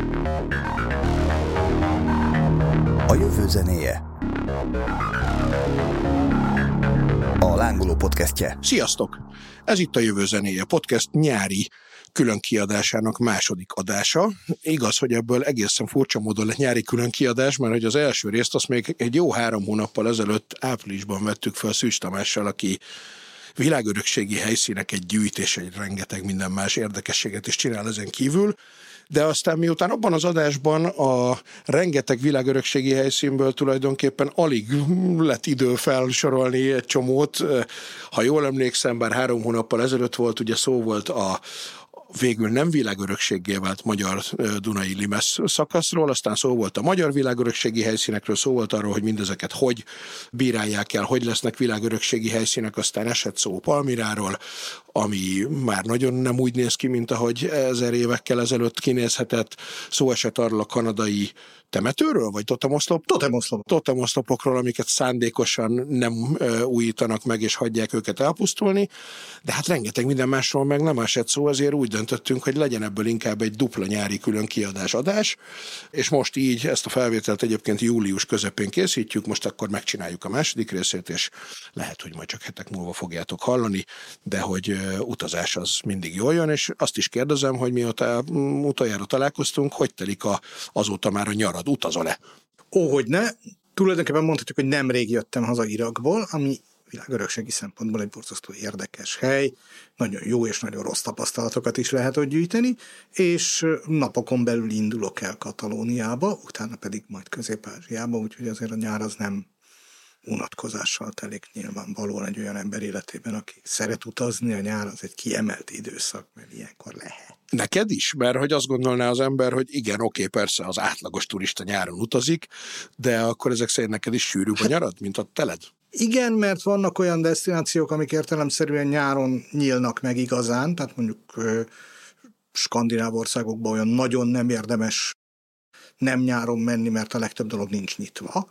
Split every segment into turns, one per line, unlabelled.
A jövő zenéje. A Lángoló podcastje.
Sziasztok! Ez itt a Jövő zenéje podcast nyári különkiadásának második adása. Igaz, hogy ebből egészen furcsa módon lett nyári különkiadás, mert hogy az első részt azt még egy jó 3 hónappal ezelőtt áprilisban vettük fel Szűcs Tamással, aki világörökségi helyszíneket gyűjt, és egy rengeteg minden más érdekességet is csinál ezen kívül. De aztán miután abban az adásban a rengeteg világörökségi helyszínből tulajdonképpen alig lett idő felsorolni egy csomót, ha jól emlékszem, bár 3 hónappal ezelőtt volt, ugye szó volt a végül nem világörökséggé vált magyar Dunai Limes szakaszról, aztán szó volt a magyar világörökségi helyszínekről, szó volt arról, hogy mindezeket hogy bírálják el, hogy lesznek világörökségi helyszínek, aztán esett szó Palmiráról, ami már nagyon nem úgy néz ki, mint ahogy 1000 évekkel ezelőtt kinézhetett. Szó esett arról a kanadai temetőről, vagy totemoszlopokról, amiket szándékosan nem újítanak meg, és hagyják őket elpusztulni, de hát rengeteg minden másról meg nem esett szó, azért úgy döntöttünk, hogy legyen ebből inkább egy dupla nyári külön adás, és most így ezt a felvételt egyébként július közepén készítjük, most akkor megcsináljuk a második részét, és lehet, hogy majd csak hetek múlva fogjátok hallani, de hogy utazás az mindig jól jön, és azt is kérdezem, hogy mióta utoljára találkoztunk, hogy telik azóta már a nyarad? Utazol-e?
Hogy ne. Tulajdonképpen mondhatjuk, hogy nemrég jöttem haza Irakból, ami világörökségi szempontból egy borzasztó érdekes hely, nagyon jó és nagyon rossz tapasztalatokat is lehet ott gyűjteni, és napokon belül indulok el Katalóniába, utána pedig majd Közép-Ázsiába, úgyhogy azért a nyár az nem unatkozással telik nyilvánvalóan egy olyan ember életében, aki szeret utazni, a nyár az egy kiemelt időszak, mert ilyenkor lehet.
Neked is? Mert hogy azt gondolná az ember, hogy igen, oké, persze az átlagos turista nyáron utazik, de akkor ezek szerint neked is sűrűbb a nyarad, mint a teled?
Igen, mert vannak olyan desztinációk, amik értelemszerűen nyáron nyílnak meg igazán, tehát mondjuk skandináv országokban olyan nagyon nem érdemes nem nyáron menni, mert a legtöbb dolog nincs nyitva.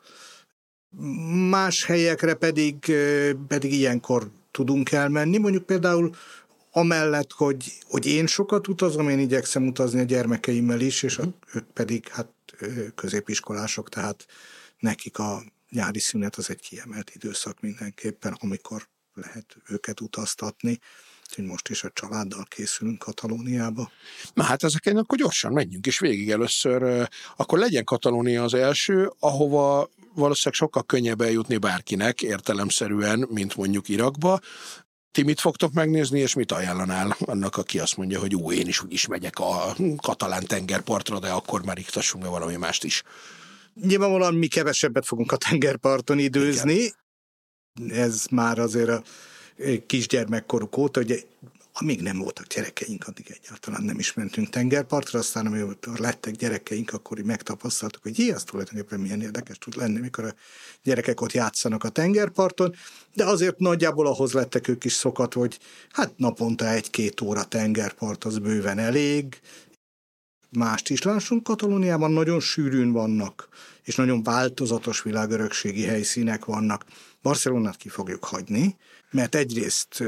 Más helyekre pedig ilyenkor tudunk elmenni, mondjuk például amellett, hogy én sokat utazom, én igyekszem utazni a gyermekeimmel is, és ők pedig középiskolások, tehát nekik a nyári szünet az egy kiemelt időszak mindenképpen, amikor lehet őket utaztatni. Úgyhogy most is a családdal készülünk Katalóniába.
Na hát ezeken akkor gyorsan menjünk is végig először. Akkor legyen Katalónia az első, ahova valószínűleg sokkal könnyebb eljutni bárkinek értelemszerűen, mint mondjuk Irakba. Ti mit fogtok megnézni, és mit ajánlanál annak, aki azt mondja, hogy én is úgyis megyek a katalán tengerpartra, de akkor már iktassunk be valami mást is.
Nyilvánvalóan mi kevesebbet fogunk a tengerparton időzni. Igen. Ez már azért a kisgyermekkoruk óta, ugye amíg nem voltak gyerekeink, addig egyáltalán nem is mentünk tengerpartra, aztán amikor lettek gyerekeink, akkor így megtapasztaltuk, hogy az tulajdonképpen milyen érdekes tud lenni, mikor a gyerekek ott játszanak a tengerparton, de azért nagyjából ahhoz lettek ők is szokatva, hogy hát naponta 1-2 óra tengerpart az bőven elég. Mást is lássunk, Katalóniában nagyon sűrűn vannak, és nagyon változatos világörökségi helyszínek vannak. Barcelonát ki fogjuk hagyni, mert egyrészt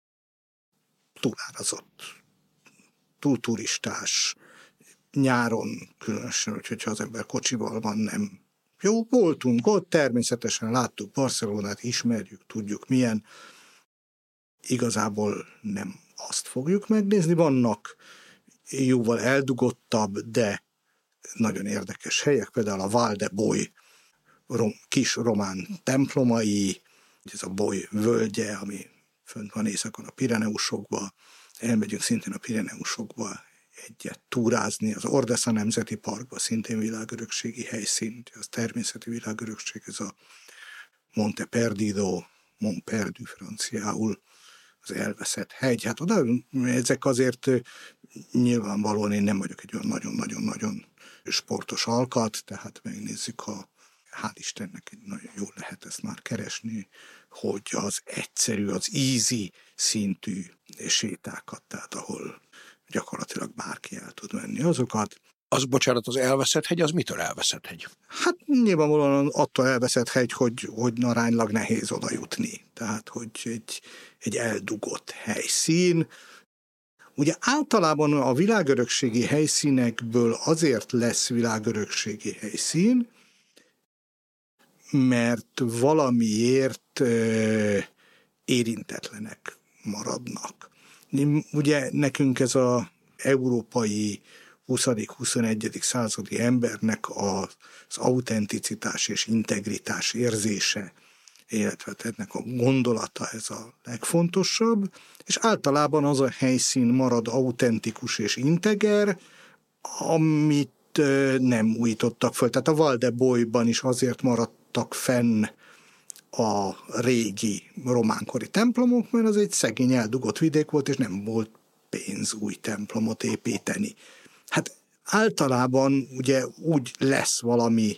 túlárazott, túl turistás, nyáron különösen, hogyha az ember kocsival van, nem. Jó, voltunk ott, természetesen láttuk Barcelonát, ismerjük, tudjuk milyen. Igazából nem azt fogjuk megnézni, vannak jóval eldugottabb, de nagyon érdekes helyek, például a Val de Boy kis román templomai, ez a Boy völgye, ami fönt van északon a Pireneusokba, elmegyünk szintén a Pireneusokba egyet túrázni, az Ordesa Nemzeti Parkba, szintén világörökségi helyszín, az természeti világörökség, ez a Monte Perdido, Mont Perdu franciául, az elveszett hegy. Hát oda, ezek azért nyilvánvalóan én nem vagyok egy olyan nagyon-nagyon-nagyon sportos alkat, tehát megnézzük, hál' Istennek nagyon jól lehet ezt már keresni, hogy az egyszerű, az easy szintű sétákat, tehát ahol gyakorlatilag bárki el tud menni azokat.
Az elveszett hegy, az mitől elveszett hegy?
Hát nyilvánvalóan attól elveszett hegy, hogy aránylag nehéz oda jutni. Tehát, hogy egy eldugott helyszín, Ugye általában a világörökségi helyszínekből azért lesz világörökségi helyszín, mert valamiért érintetlenek maradnak. Ugye nekünk ez az európai 20.-21. századi embernek az autenticitás és integritás érzése, illetve ennek a gondolata ez a legfontosabb, és általában az a helyszín marad autentikus és integer, amit nem újítottak föl. Tehát a Val de Boyban is azért maradtak fenn a régi románkori templomok, mert az egy szegény eldugott vidék volt, és nem volt pénz új templomot építeni. Hát általában ugye úgy lesz valami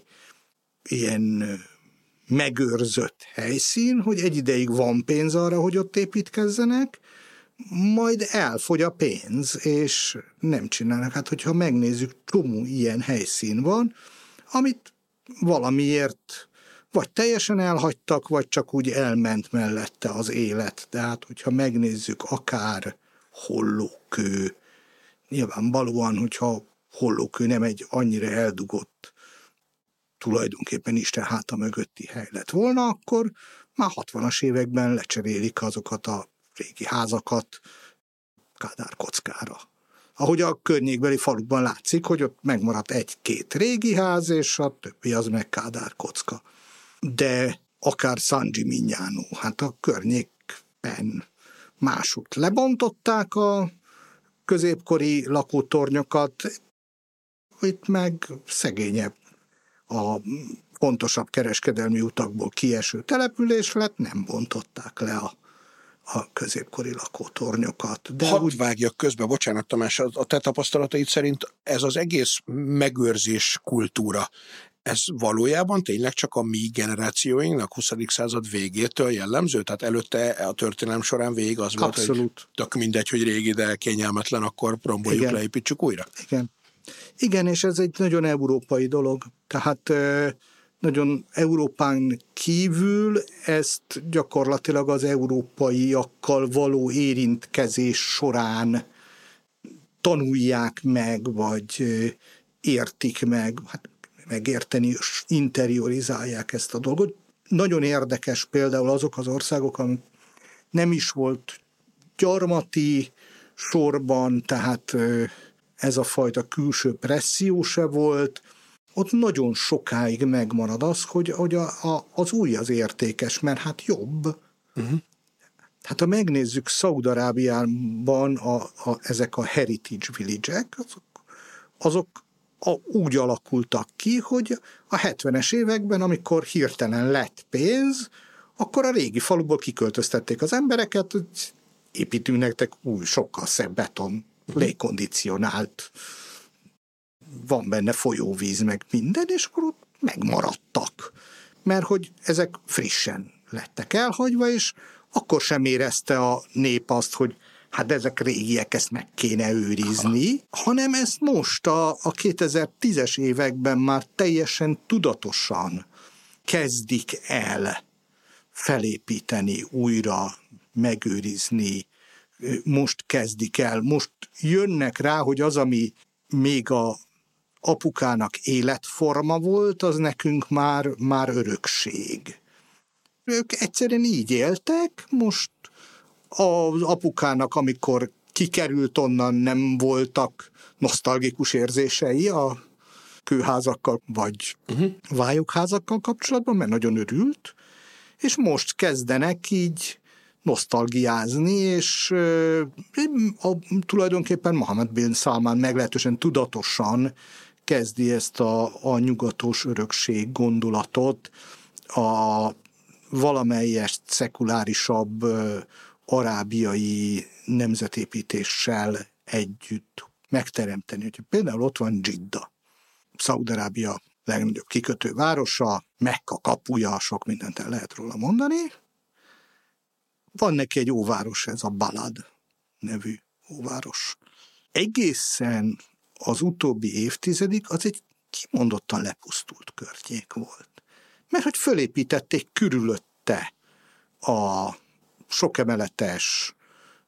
ilyen megőrzött helyszín, hogy egy ideig van pénz arra, hogy ott építkezzenek, majd elfogy a pénz, és nem csinálnak. Hát, hogyha megnézzük, csomó ilyen helyszín van, amit valamiért vagy teljesen elhagytak, vagy csak úgy elment mellette az élet. Tehát, hogyha megnézzük akár Hollókő, nyilvánvalóan, hogyha Hollókő nem egy annyira eldugott, tulajdonképpen Isten háta mögötti hely lett volna, akkor már 60-as években lecserélik azokat a régi házakat kádárkockára. Ahogy a környékbeli falukban látszik, hogy ott megmaradt egy-két régi ház, és a többi az meg kádárkocka. De akár San Gimignano, hát a környékben másutt lebontották a középkori lakótornyokat, itt meg szegényebb, a fontosabb kereskedelmi utakból kieső település lett, nem bontották le a középkori lakótornyokat.
De hadd vágjak közbe, bocsánat Tamás, a te tapasztalataid szerint ez az egész megőrzés kultúra, ez valójában tényleg csak a mi generációinknak 20. század végétől jellemző? Tehát előtte a történelem során végig az volt,
abszolút,
hogy tök mindegy, hogy régi, de kényelmetlen, akkor romboljuk, leépítsük újra?
Igen, és ez egy nagyon európai dolog. Tehát nagyon Európán kívül ezt gyakorlatilag az európaiakkal való érintkezés során tanulják meg, vagy értik meg, hát megérteni, interiorizálják ezt a dolgot. Nagyon érdekes például azok az országok, amik nem is volt gyarmati sorban, tehát ez a fajta külső presszió se volt, ott nagyon sokáig megmarad az, hogy az új az értékes, mert hát jobb. Uh-huh. Hát ha megnézzük Szaúd-Arábiában ezek a heritage village-ek, azok úgy alakultak ki, hogy a 70-es években, amikor hirtelen lett pénz, akkor a régi faluból kiköltöztették az embereket, hogy építünk nektek új, sokkal szebb beton, légkondicionált, van benne folyóvíz, meg minden, és akkor ott megmaradtak. Mert hogy ezek frissen lettek elhagyva, és akkor sem érezte a nép azt, hogy hát ezek régiek, ezt meg kéne őrizni, hanem ezt most a 2010-es években már teljesen tudatosan kezdik el felépíteni, újra megőrizni, most kezdik el, most jönnek rá, hogy az, ami még a apukának életforma volt, az nekünk már örökség. Ők egyszerűen így éltek, most az apukának, amikor kikerült onnan, nem voltak nosztalgikus érzései a kőházakkal vagy vályogházakkal kapcsolatban, mert nagyon örült, és most kezdenek így nosztalgiázni, és tulajdonképpen Mohammed bin Salman meglehetősen tudatosan kezdi ezt a nyugatos örökség gondolatot a valamelyest szekulárisabb arábiai nemzetépítéssel együtt megteremteni. Hogyha például ott van Dzsidda, Szaúd-Arábia legnagyobb kikötő városa, Mekka kapuja, sok mindent el lehet róla mondani. Van neki egy óváros, ez a Balad nevű óváros. Egészen az utóbbi évtizedig az egy kimondottan lepusztult környék volt. Mert hogy fölépítették körülötte a sokemeletes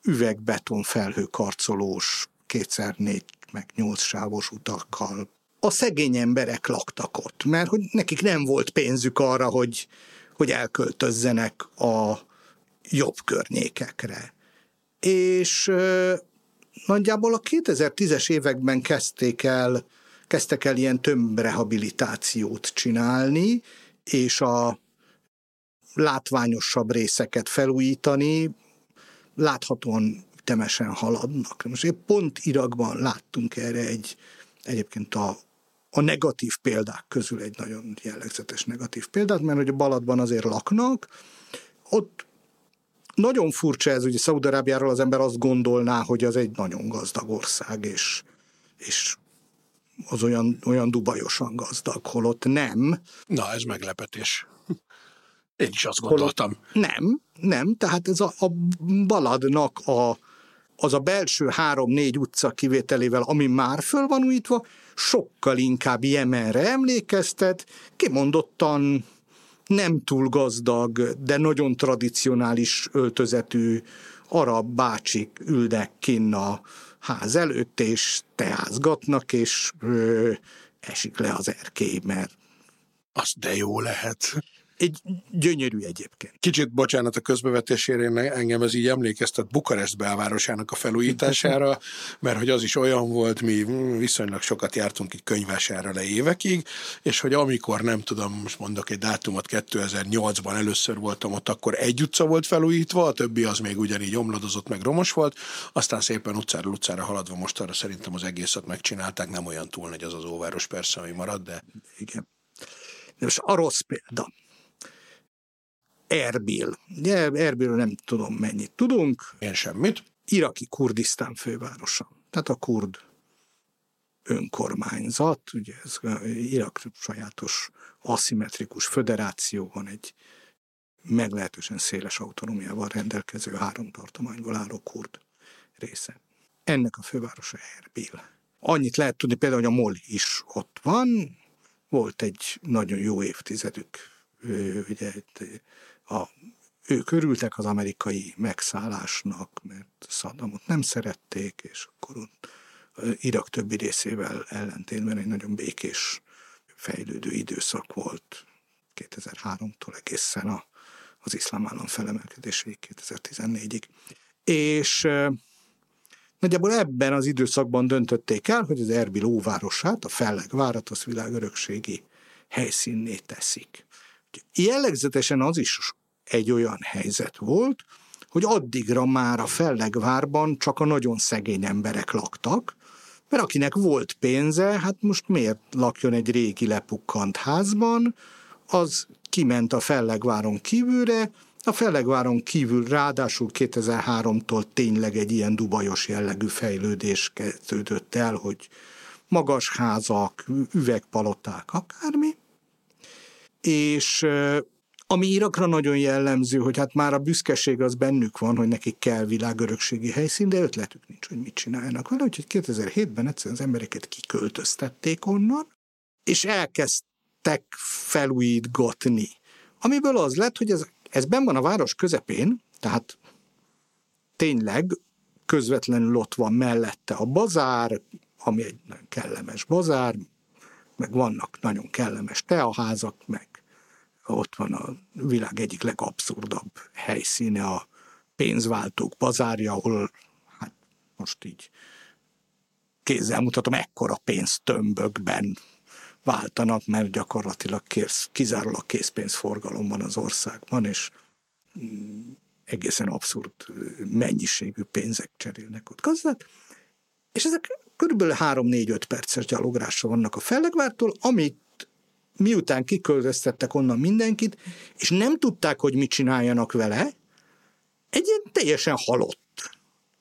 üvegbeton felhőkarcolós 2x4 meg 8 sávos utakkal. A szegény emberek laktak ott, mert hogy nekik nem volt pénzük arra, hogy elköltözzenek a jobb környékekre. És nagyjából a 2010-es években kezdtek el ilyen tömbrehabilitációt csinálni, és a látványosabb részeket felújítani, láthatóan ütemesen haladnak. Most épp pont Irakban láttunk erre egyébként a negatív példák közül egy nagyon jellegzetes negatív példát, mert hogy a Baladban azért laknak, ott nagyon furcsa ez, ugye Szaúd-Arábiáról az ember azt gondolná, hogy az egy nagyon gazdag ország, és az olyan dubajosan gazdag, holott nem.
Na, ez meglepetés. Én is azt gondoltam.
Nem, tehát ez a Baladnak az a belső 3-4 utca kivételével, ami már föl van újítva, sokkal inkább Jemenre emlékeztet, kimondottan nem túl gazdag, de nagyon tradicionális öltözetű arab bácsik ülnek kinn a ház előtt, és teázgatnak, és esik le az erkély, mert
az de jó lehet.
Egy gyönyörű egyébként.
Kicsit bocsánat a közbevetésére, engem ez így emlékeztet Bukarest belvárosának a felújítására, mert hogy az is olyan volt, mi viszonylag sokat jártunk így könyvvásárra évekig, és hogy amikor nem tudom, most mondok egy dátumot, 2008-ban először voltam ott, akkor egy utca volt felújítva, a többi az még ugyanígy omladozott, meg romos volt, aztán szépen utcára haladva most arra szerintem az egészet megcsinálták, nem olyan túl nagy az az óváros persze, ami marad, de...
Igen. De most a rossz példa. Erbil. Ugye, Erbilről nem tudom mennyit tudunk.
Én semmit.
Iraki Kurdisztán fővárosa. Tehát a kurd önkormányzat, ugye ez Irak sajátos aszimmetrikus föderáció, van egy meglehetősen széles autonómiával rendelkező 3 tartományból álló kurd része. Ennek a fővárosa Erbil. Annyit lehet tudni például, hogy a MOL is ott van, volt egy nagyon jó évtizedük, ugye ők örültek az amerikai megszállásnak, mert Szaddamot nem szerették, és akkor Irak többi részével ellentétben egy nagyon békés, fejlődő időszak volt 2003-tól egészen az iszlám állam felemelkedéséig 2014-ig. És nagyjából ebben az időszakban döntötték el, hogy az Erbil óvárosát, a Fellegvárat, az világörökségi helyszínné teszik. Jellegzetesen az is egy olyan helyzet volt, hogy addigra már a Fellegvárban csak a nagyon szegény emberek laktak, mert akinek volt pénze, hát most miért lakjon egy régi lepukkant házban, az kiment a Fellegváron kívülre, a Fellegváron kívül ráadásul 2003-tól tényleg egy ilyen dubajos jellegű fejlődés kezdődött el, hogy magas házak, üvegpaloták, akármi, és ami Irakra nagyon jellemző, hogy hát már a büszkeség az bennük van, hogy nekik kell világörökségi helyszín, de ötletük nincs, hogy mit csináljanak vele, úgyhogy 2007-ben egyszerűen az embereket kiköltöztették onnan, és elkezdtek felújítgatni. Amiből az lett, hogy ez benn van a város közepén, tehát tényleg közvetlenül ott van mellette a bazár, ami egy nagyon kellemes bazár, meg vannak nagyon kellemes teaházak, meg ott van a világ egyik legabszurdabb helyszíne, a pénzváltók bazárja, ahol hát most így kézzel mutatom, ekkora pénztömbökben váltanak, mert gyakorlatilag kizárólag készpénzforgalom van az országban, és egészen abszurd mennyiségű pénzek cserélnek ott gazdát. És ezek körülbelül 3-4-5 perces gyaloglásra vannak a Fellegvártól, amit miután kiköltöztettek onnan mindenkit, és nem tudták, hogy mit csináljanak vele, egy ilyen teljesen halott,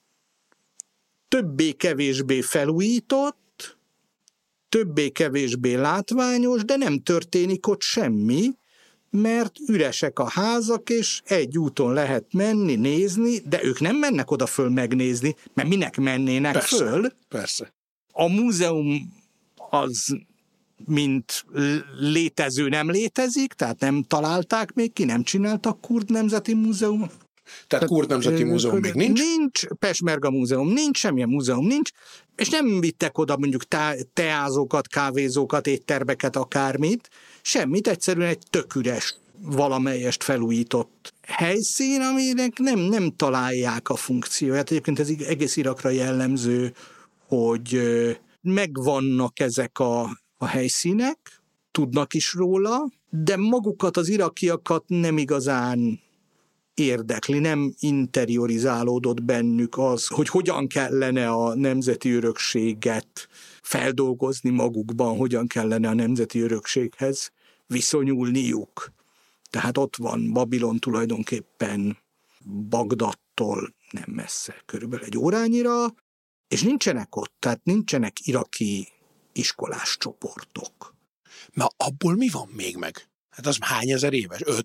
többé-kevésbé felújított, többé-kevésbé látványos, de nem történik ott semmi, mert üresek a házak, és egy úton lehet menni, nézni, de ők nem mennek oda föl megnézni, mert minek mennének
persze,
föl.
Persze.
A múzeum az mint létező nem létezik, tehát nem találták még ki, nem csináltak kurd nemzeti múzeumot.
Tehát Kurd Nemzeti Múzeum még nincs?
Nincs, Peshmerga Múzeum nincs, semmilyen múzeum nincs, és nem vittek oda mondjuk teázókat, kávézókat, éttermeket, akármit, semmit, egyszerűen egy tök üres, valamelyest felújított helyszín, aminek nem találják a funkcióját. Egyébként ez egész Irakra jellemző, hogy megvannak ezek a helyszínek, tudnak is róla, de magukat, az irakiakat nem igazán érdekli, nem interiorizálódott bennük az, hogy hogyan kellene a nemzeti örökséget feldolgozni magukban, hogyan kellene a nemzeti örökséghez viszonyulniuk. Tehát ott van Babilon tulajdonképpen Bagdadtól nem messze, körülbelül egy órányira, és nincsenek ott, tehát nincsenek iraki iskolás csoportok.
Na, abból mi van még meg? Hát az hány ezer éves? 5-6?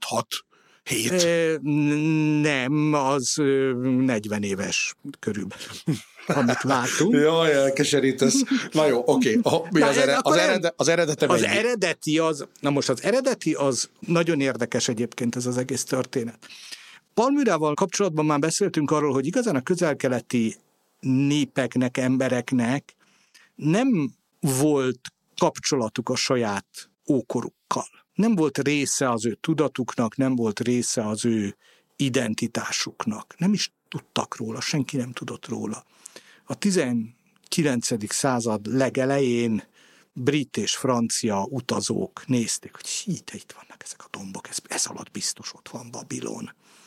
7?
Nem, az 40 éves körülbelül, amit látunk.
Jaj, elkeserítesz. Na jó, oké. Az eredete
az eredeti az eredeti az nagyon érdekes egyébként ez az egész történet. Palmyrával kapcsolatban már beszéltünk arról, hogy igazán a közel-keleti népeknek, embereknek nem volt kapcsolatuk a saját ókorukkal. Nem volt része az ő tudatuknak, nem volt része az ő identitásuknak. Nem is tudtak róla, senki nem tudott róla. A 19. század legelején brit és francia utazók nézték, hogy itt vannak ezek a dombok, ez alatt biztos ott van Babilon.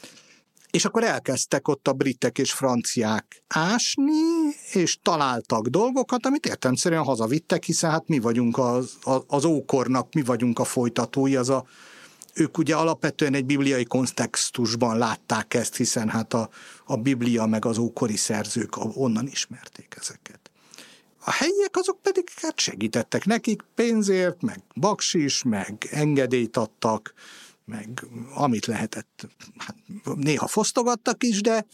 És akkor elkezdtek ott a britek és franciák ásni, és találtak dolgokat, amit értelemszerűen hazavittek, hiszen hát mi vagyunk az ókornak, mi vagyunk a folytatói, ők ugye alapvetően egy bibliai kontextusban látták ezt, hiszen hát a Biblia meg az ókori szerzők onnan ismerték ezeket. A helyiek azok pedig hát segítettek nekik pénzért, meg baksis, meg engedélyt adtak, meg amit lehetett, hát néha fosztogattak is, de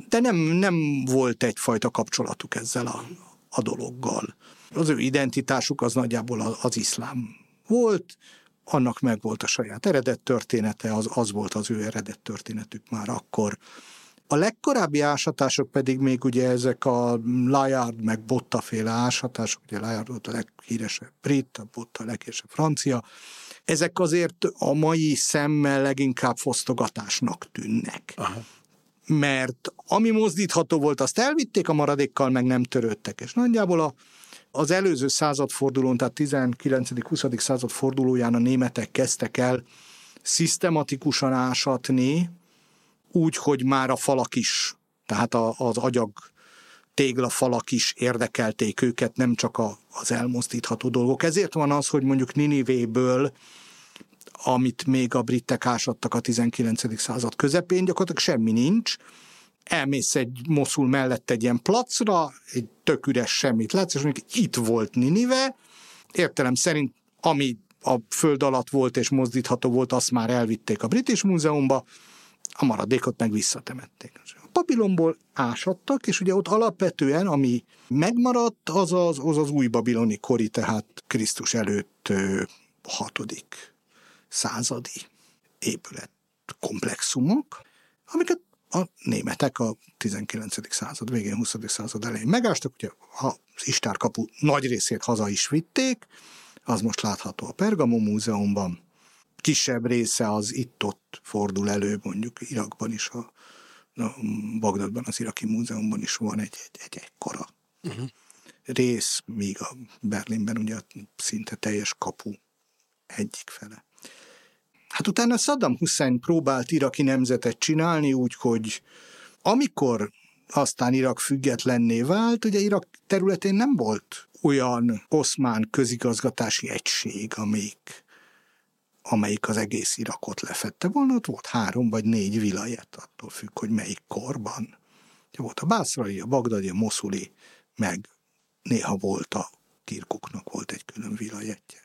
nem volt egyfajta kapcsolatuk ezzel a dologgal. Az ő identitásuk az nagyjából az iszlám volt, annak meg volt a saját eredet története, az volt az ő eredet történetük már akkor. A legkorábbi ásatások pedig még ugye ezek a Layard meg Botta féle ásatások, ugye Layard volt a leghíresebb brit, a Botta a leghíresebb francia, ezek azért a mai szemmel leginkább fosztogatásnak tűnnek. Aha. Mert ami mozdítható volt, azt elvitték, a maradékkal meg nem törődtek. És nagyjából az előző századfordulón, tehát 19.-20. századfordulóján a németek kezdtek el szisztematikusan ásatni, úgy, hogy már a falak is, tehát az agyag téglafalak is érdekelték őket, nem csak az elmozdítható dolgok. Ezért van az, hogy mondjuk Ninivéből, amit még a britek ásattak a 19. század közepén, gyakorlatilag semmi nincs. Elmész egy Moszul mellett egy ilyen placra, egy tök üres semmit látsz, és mondjuk itt volt Ninive, értelem szerint ami a föld alatt volt és mozdítható volt, azt már elvitték a British Múzeumba, a maradékot meg visszatemették. A Babilonból ásattak, és ugye ott alapvetően, ami megmaradt, az az új babiloni kori, tehát Krisztus előtt 6. századi épület komplexumok, amiket a németek a 19. század végén, 20. század elején megástak, ugye az Istárkapu nagy részét haza is vitték, az most látható a Pergamon Múzeumban, kisebb része az itt-ott fordul elő, mondjuk Irakban is, Bagdadban, az Iraki Múzeumban is van egy ekkora rész, míg a Berlinben ugye szinte teljes kapu egyik fele. Hát utána Saddam Hussein próbált iraki nemzetet csinálni úgy, hogy amikor aztán Irak függetlenné vált, ugye Irak területén nem volt olyan oszmán közigazgatási egység, amelyik az egész Irakot lefedte volna, ott volt 3 vagy 4 vilajet, attól függ, hogy melyik korban. Volt a bászrai, a bagdadi, a moszuli, meg néha volt a Kirkuknak volt egy külön vilajetje.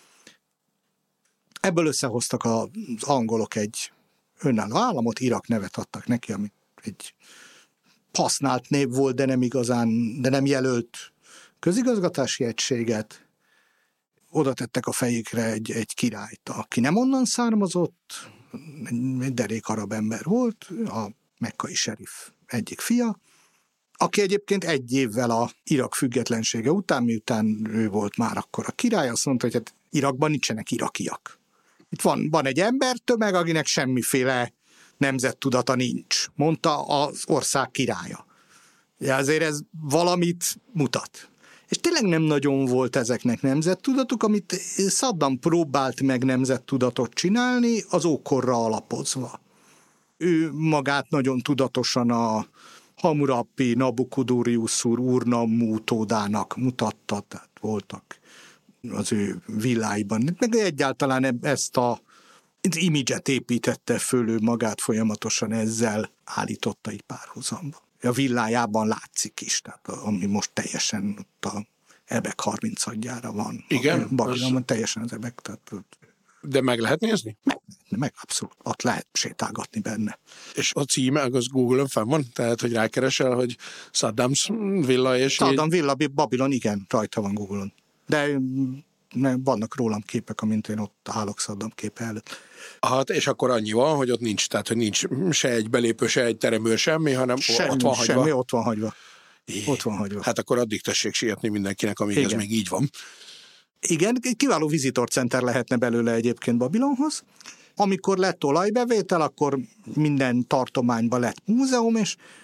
Ebből összehoztak az angolok egy önálló államot, Irak nevet adtak neki, ami egy használt név volt, de nem igazán, de nem jelölt közigazgatási egységet. Oda tettek a fejükre egy királyt, aki nem onnan származott, egy derék arab ember volt, a mekkai serif egyik fia, aki egyébként egy évvel a Irak függetlensége után, miután ő volt már akkor a király, azt mondta, hogy hát Irakban nincsenek irakiak. Itt van egy embertömeg, akinek semmiféle nemzettudata nincs, mondta az ország királya. Ja, azért ez valamit mutat. És tényleg nem nagyon volt ezeknek nemzettudatuk, amit Saddam próbált meg nemzettudatot csinálni, az ókorra alapozva. Ő magát nagyon tudatosan a Hammurapi, Nabukadurusur, Urnammu utódának mutatta, tehát voltak az ő villáiban. Meg egyáltalán ezt az imidzset építette föl, ő magát folyamatosan ezzel állította így párhuzamba. A villájában látszik is, tehát ami most teljesen ott a Ebek 30-adjára van.
Igen?
Babilonban teljesen az Ebek. Tehát,
de meg lehet nézni?
Meg abszolút. Ott lehet sétálgatni benne.
És a címe, az Google-on fenn van? Tehát, hogy rákeresel, hogy Saddam's villa és...
Saddam villa, Babilon, igen, rajta van Google-on. De vannak rólam képek, amint én ott állok Saddam képe előtt.
Hát, és akkor annyi van, hogy ott nincs, tehát, hogy nincs se egy belépő, se egy teremőr, semmi, hanem ott van hagyva.
Semmi, ott van hagyva. Ott van hagyva.
Hát akkor addig tessék sietni mindenkinek, amíg
igen.
Ez még így van.
Igen, kiváló visitorcenter lehetne belőle egyébként Babilonhoz. Amikor lett olajbevétel, akkor minden tartományban lett múzeum,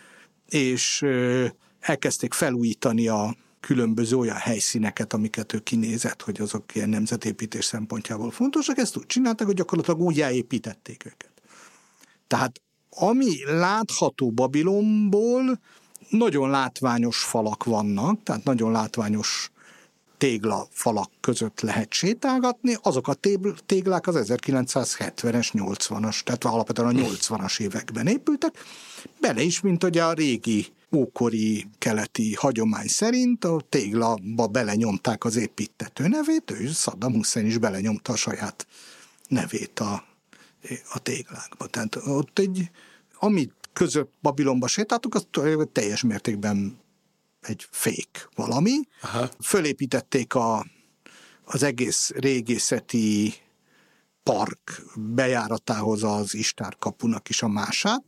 és elkezdték felújítani a különböző olyan helyszíneket, amiket ő kinézett, hogy azok ilyen nemzetépítés szempontjából fontosak. Ezt úgy csináltak, hogy gyakorlatilag újjáépítették őket. Tehát ami látható Babilonból, nagyon látványos falak vannak, tehát nagyon látványos téglafalak között lehet sétálgatni, azok a téglák az 1970-es, 80-as, tehát alapvetően a 80-as években épültek, bele is, mint hogy a régi ókori keleti hagyomány szerint a téglaba belenyomták az építtető nevét, ő Saddam Hussein is belenyomta a saját nevét a téglákba. Tehát ott amit között Babilonba sétáltuk, az teljes mértékben egy fake valami.
Aha.
Fölépítették az egész régészeti park bejáratához az Istár kapunak is a mását,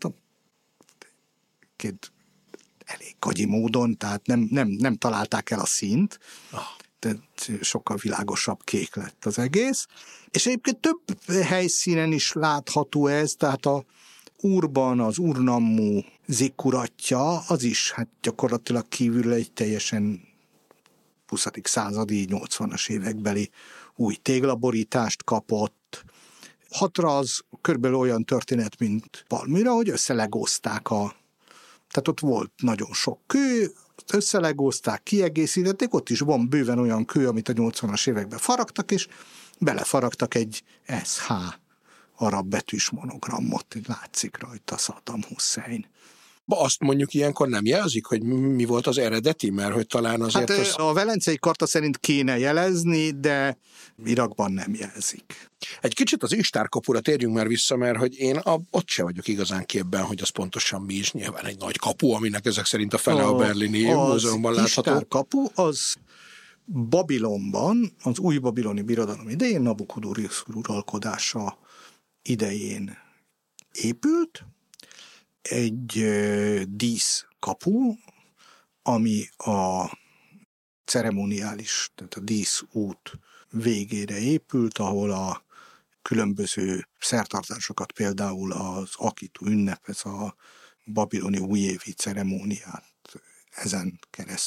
elég gagyi módon, tehát nem találták el a színt, tehát sokkal világosabb kék lett az egész. És egyébként több helyszínen is látható ez, tehát a Urban, az Urnammu zikkuratja, az is hát gyakorlatilag kívül egy teljesen 20. századi, 80-as évekbeli új téglaborítást kapott. Hatra az körülbelül olyan történet, mint Palmyra, hogy összelegózták tehát ott volt nagyon sok kő, összelegózták, kiegészítették, ott is van bőven olyan kő, amit a 80-as években faragtak, és belefaragtak egy SH arab betűs monogramot, látszik rajta Saddam Hussein.
Azt mondjuk ilyenkor nem jelzik, hogy mi volt az eredeti, mert hogy talán azért...
Hát a Velencei Karta szerint kéne jelezni, de Irakban nem jelzik.
Egy kicsit az Istár kapura térjünk már vissza, mert hogy én ott se vagyok igazán képben, hogy az pontosan mi is. Nyilván egy nagy kapu, aminek ezek szerint a fele a berlini múzeumban látható.
Az Istár kapu, az Babilonban, az új babiloni birodalom idején, Nabukadurusur uralkodása idején épült, egy díszkapu, ami a ceremoniális, tehát a díszút végére épült, ahol a különböző szertartásokat, például az Akitu ünnep, ez a babiloni újévi ceremóniát ezen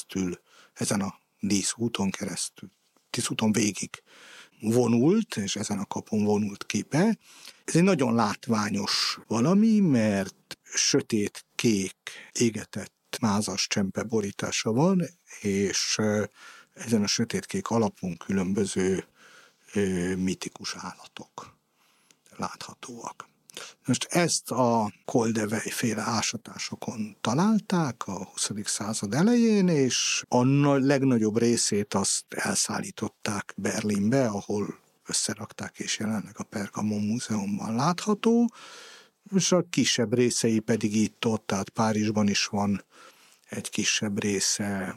a díszúton keresztül, díszúton végig vonult, és ezen a kapun vonult ki be. Ez egy nagyon látványos valami, mert sötét-kék égetett mázas csempe borítása van, és ezen a sötétkék alapon különböző mitikus állatok láthatóak. Most ezt a Koldevej-féle ásatásokon találták a 20. század elején, és a legnagyobb részét azt elszállították Berlinbe, ahol összerakták, és jelenleg a Pergamon Múzeumban látható, és a kisebb részei pedig itt-ott, tehát Párizsban is van egy kisebb része,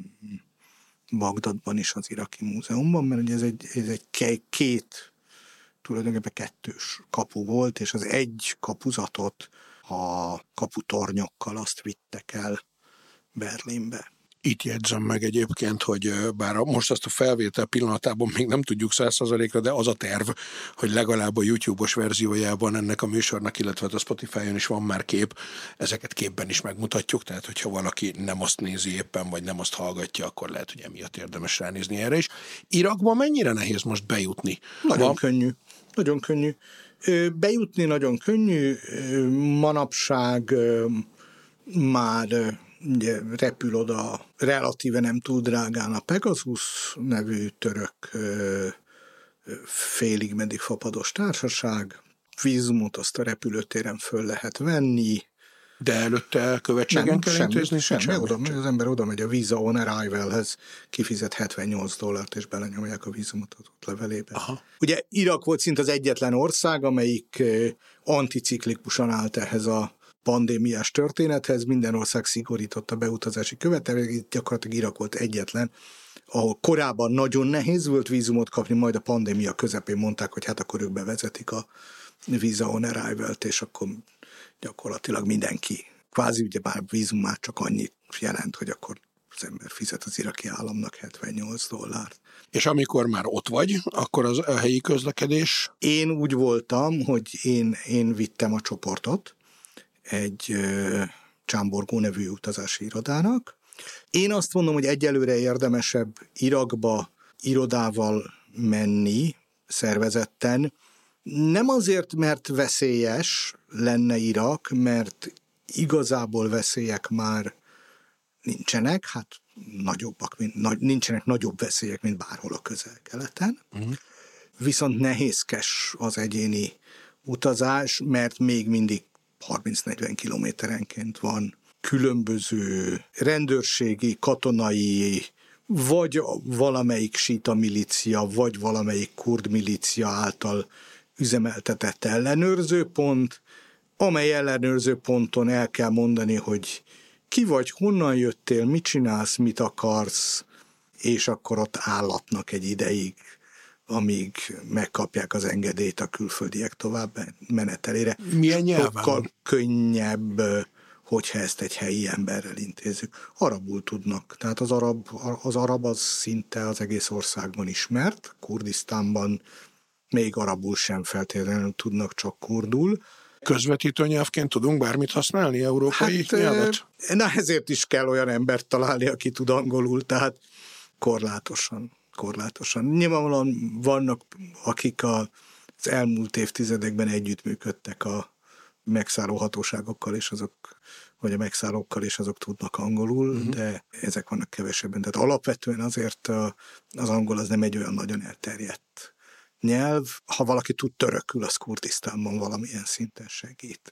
Bagdadban is az Iraki Múzeumban, mert ez egy tulajdonképpen kettős kapu volt, és az egy kapuzatot a kaputornyokkal azt vittek el Berlinbe.
Itt jegyzem meg egyébként, hogy bár most azt a felvétel pillanatában még nem tudjuk 100%-ra, de az a terv, hogy legalább a YouTube-os verziójában ennek a műsornak, illetve a Spotify-on is van már kép, ezeket képben is megmutatjuk, tehát hogyha valaki nem azt nézi éppen, vagy nem azt hallgatja, akkor lehet, hogy emiatt érdemes ránézni erre is. Irakban mennyire nehéz most bejutni?
Nagyon könnyű. Nagyon könnyű. Bejutni nagyon könnyű, manapság már ugye repül oda relatíve nem túl drágán a Pegasus nevű török félig meddig fapados társaság. Vízumot azt a repülőtéren föl lehet venni.
De előtte követségen kell intézni?
Az ember oda megy a Visa on Arrival-hez, kifizet $78 és belenyomják a vízumot az útlevelébe.
Aha.
Ugye Irak volt szinte az egyetlen ország, amelyik anticiklikusan állt ehhez a pandémiás történethez, minden ország szigorította beutazási követelményeket, gyakorlatilag Irak volt egyetlen, ahol korábban nagyon nehéz volt vízumot kapni, majd a pandémia közepén mondták, hogy hát akkor ők bevezetik a Visa on Arrival-t, és akkor gyakorlatilag mindenki, kvázi ugye már vízum már csak annyit jelent, hogy akkor az ember fizet az iraki államnak $78.
És amikor már ott vagy, akkor az a helyi közlekedés?
Én úgy voltam, hogy én vittem a csoportot egy Csámborgó nevű utazási irodának. Én azt mondom, hogy egyelőre érdemesebb Irakba irodával menni szervezetten. Nem azért, mert veszélyes lenne Irak, mert igazából veszélyek már nincsenek, hát nincsenek nagyobb veszélyek, mint bárhol a Közel-Keleten. Viszont nehézkes az egyéni utazás, mert még mindig 30-40 kilométerenként van különböző rendőrségi, katonai, vagy valamelyik síta milícia, vagy valamelyik kurd milícia által üzemeltetett ellenőrzőpont, amely ellenőrzőponton el kell mondani, hogy ki vagy, honnan jöttél, mit csinálsz, mit akarsz, és akkor ott állatnak egy ideig, amíg megkapják az engedélyt a külföldiek tovább menetelére.
Milyen nyelven?
Sokkal könnyebb, hogyha ezt egy helyi emberrel intézzük. Arabul tudnak. Tehát az arab az szinte az egész országban ismert. Kurdisztánban még arabul sem feltétlenül tudnak, csak kurdul.
Közvetítő nyelvként tudunk bármit használni, európai nyelvet?
Na ezért is kell olyan embert találni, aki tud angolul, tehát korlátosan. Nyilvánvalóan vannak, akik az elmúlt évtizedekben együttműködtek a megszálló hatóságokkal, vagy a megszállókkal, és azok tudnak angolul, de ezek vannak kevesebben. Tehát alapvetően azért az angol az nem egy olyan nagyon elterjedt nyelv. Ha valaki tud törökül, az Kurdisztánban valamilyen szinten segít.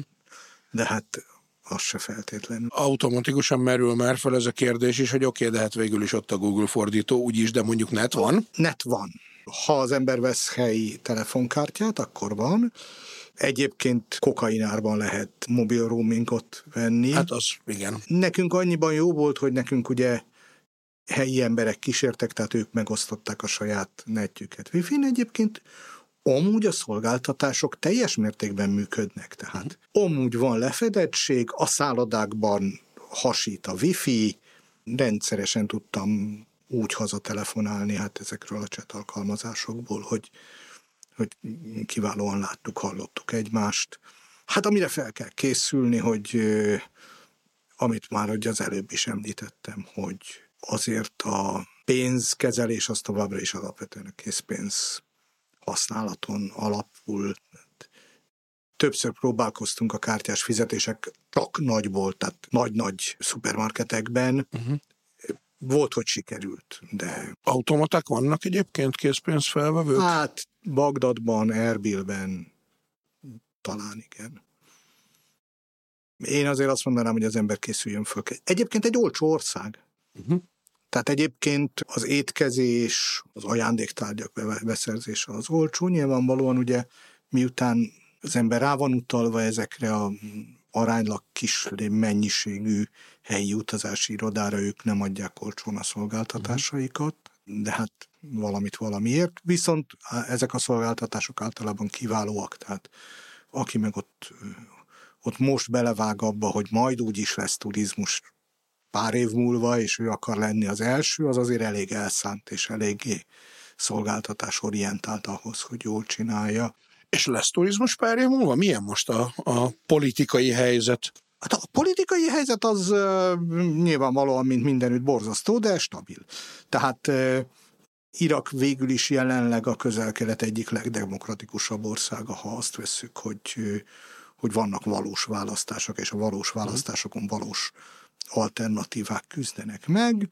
De hát az se feltétlenül.
Automatikusan merül már fel ez a kérdés is, hogy oké, de hát végül is ott a Google fordító úgyis, de mondjuk net van?
Net van. Ha az ember vesz helyi telefonkártyát, akkor van. Egyébként kokainárban lehet mobil roamingot venni.
Hát az, igen.
Nekünk annyiban jó volt, hogy nekünk ugye helyi emberek kísértek, tehát ők megosztották a saját netjüket. Wi-Fi-n egyébként amúgy a szolgáltatások teljes mértékben működnek, tehát amúgy van lefedettség, a szállodákban hasít a Wi-Fi, rendszeresen tudtam úgy hazatelefonálni, hát ezekről a chat alkalmazásokból, hogy kiválóan láttuk, hallottuk egymást. Hát amire fel kell készülni, hogy amit már ugye az előbb is említettem, hogy azért a pénzkezelés az továbbra is alapvetően a készpénz használaton alapul. Többször próbálkoztunk a kártyás fizetések csak nagyból, tehát nagy-nagy szupermarketekben. Volt, hogy sikerült, de...
Automaták vannak egyébként, készpénzfelvevők?
Hát Bagdadban, Erbilben talán igen. Én azért azt mondanám, hogy az ember készüljön föl. Egyébként egy olcsó ország. Tehát egyébként az étkezés, az ajándéktárgyak beszerzése az olcsó. Nyilvánvalóan ugye miután az ember rá van utalva ezekre a aránylag kis mennyiségű helyi utazási irodára, ők nem adják olcsón a szolgáltatásaikat, de hát valamit valamiért. Viszont ezek a szolgáltatások általában kiválóak, tehát aki meg ott ott most belevág abba, hogy majd úgy is lesz turizmus pár év múlva, és ő akar lenni az első, az azért elég elszánt és eléggé szolgáltatásorientált ahhoz, hogy jól csinálja.
És lesz turizmus pár év múlva? Milyen most a politikai helyzet?
Hát a politikai helyzet az nyilvánvalóan, mint mindenütt borzasztó, de stabil. Tehát Irak végül is jelenleg a Közel-Kelet egyik legdemokratikusabb országa, ha azt vesszük, hogy vannak valós választások, és a valós választásokon valós alternatívák küzdenek meg.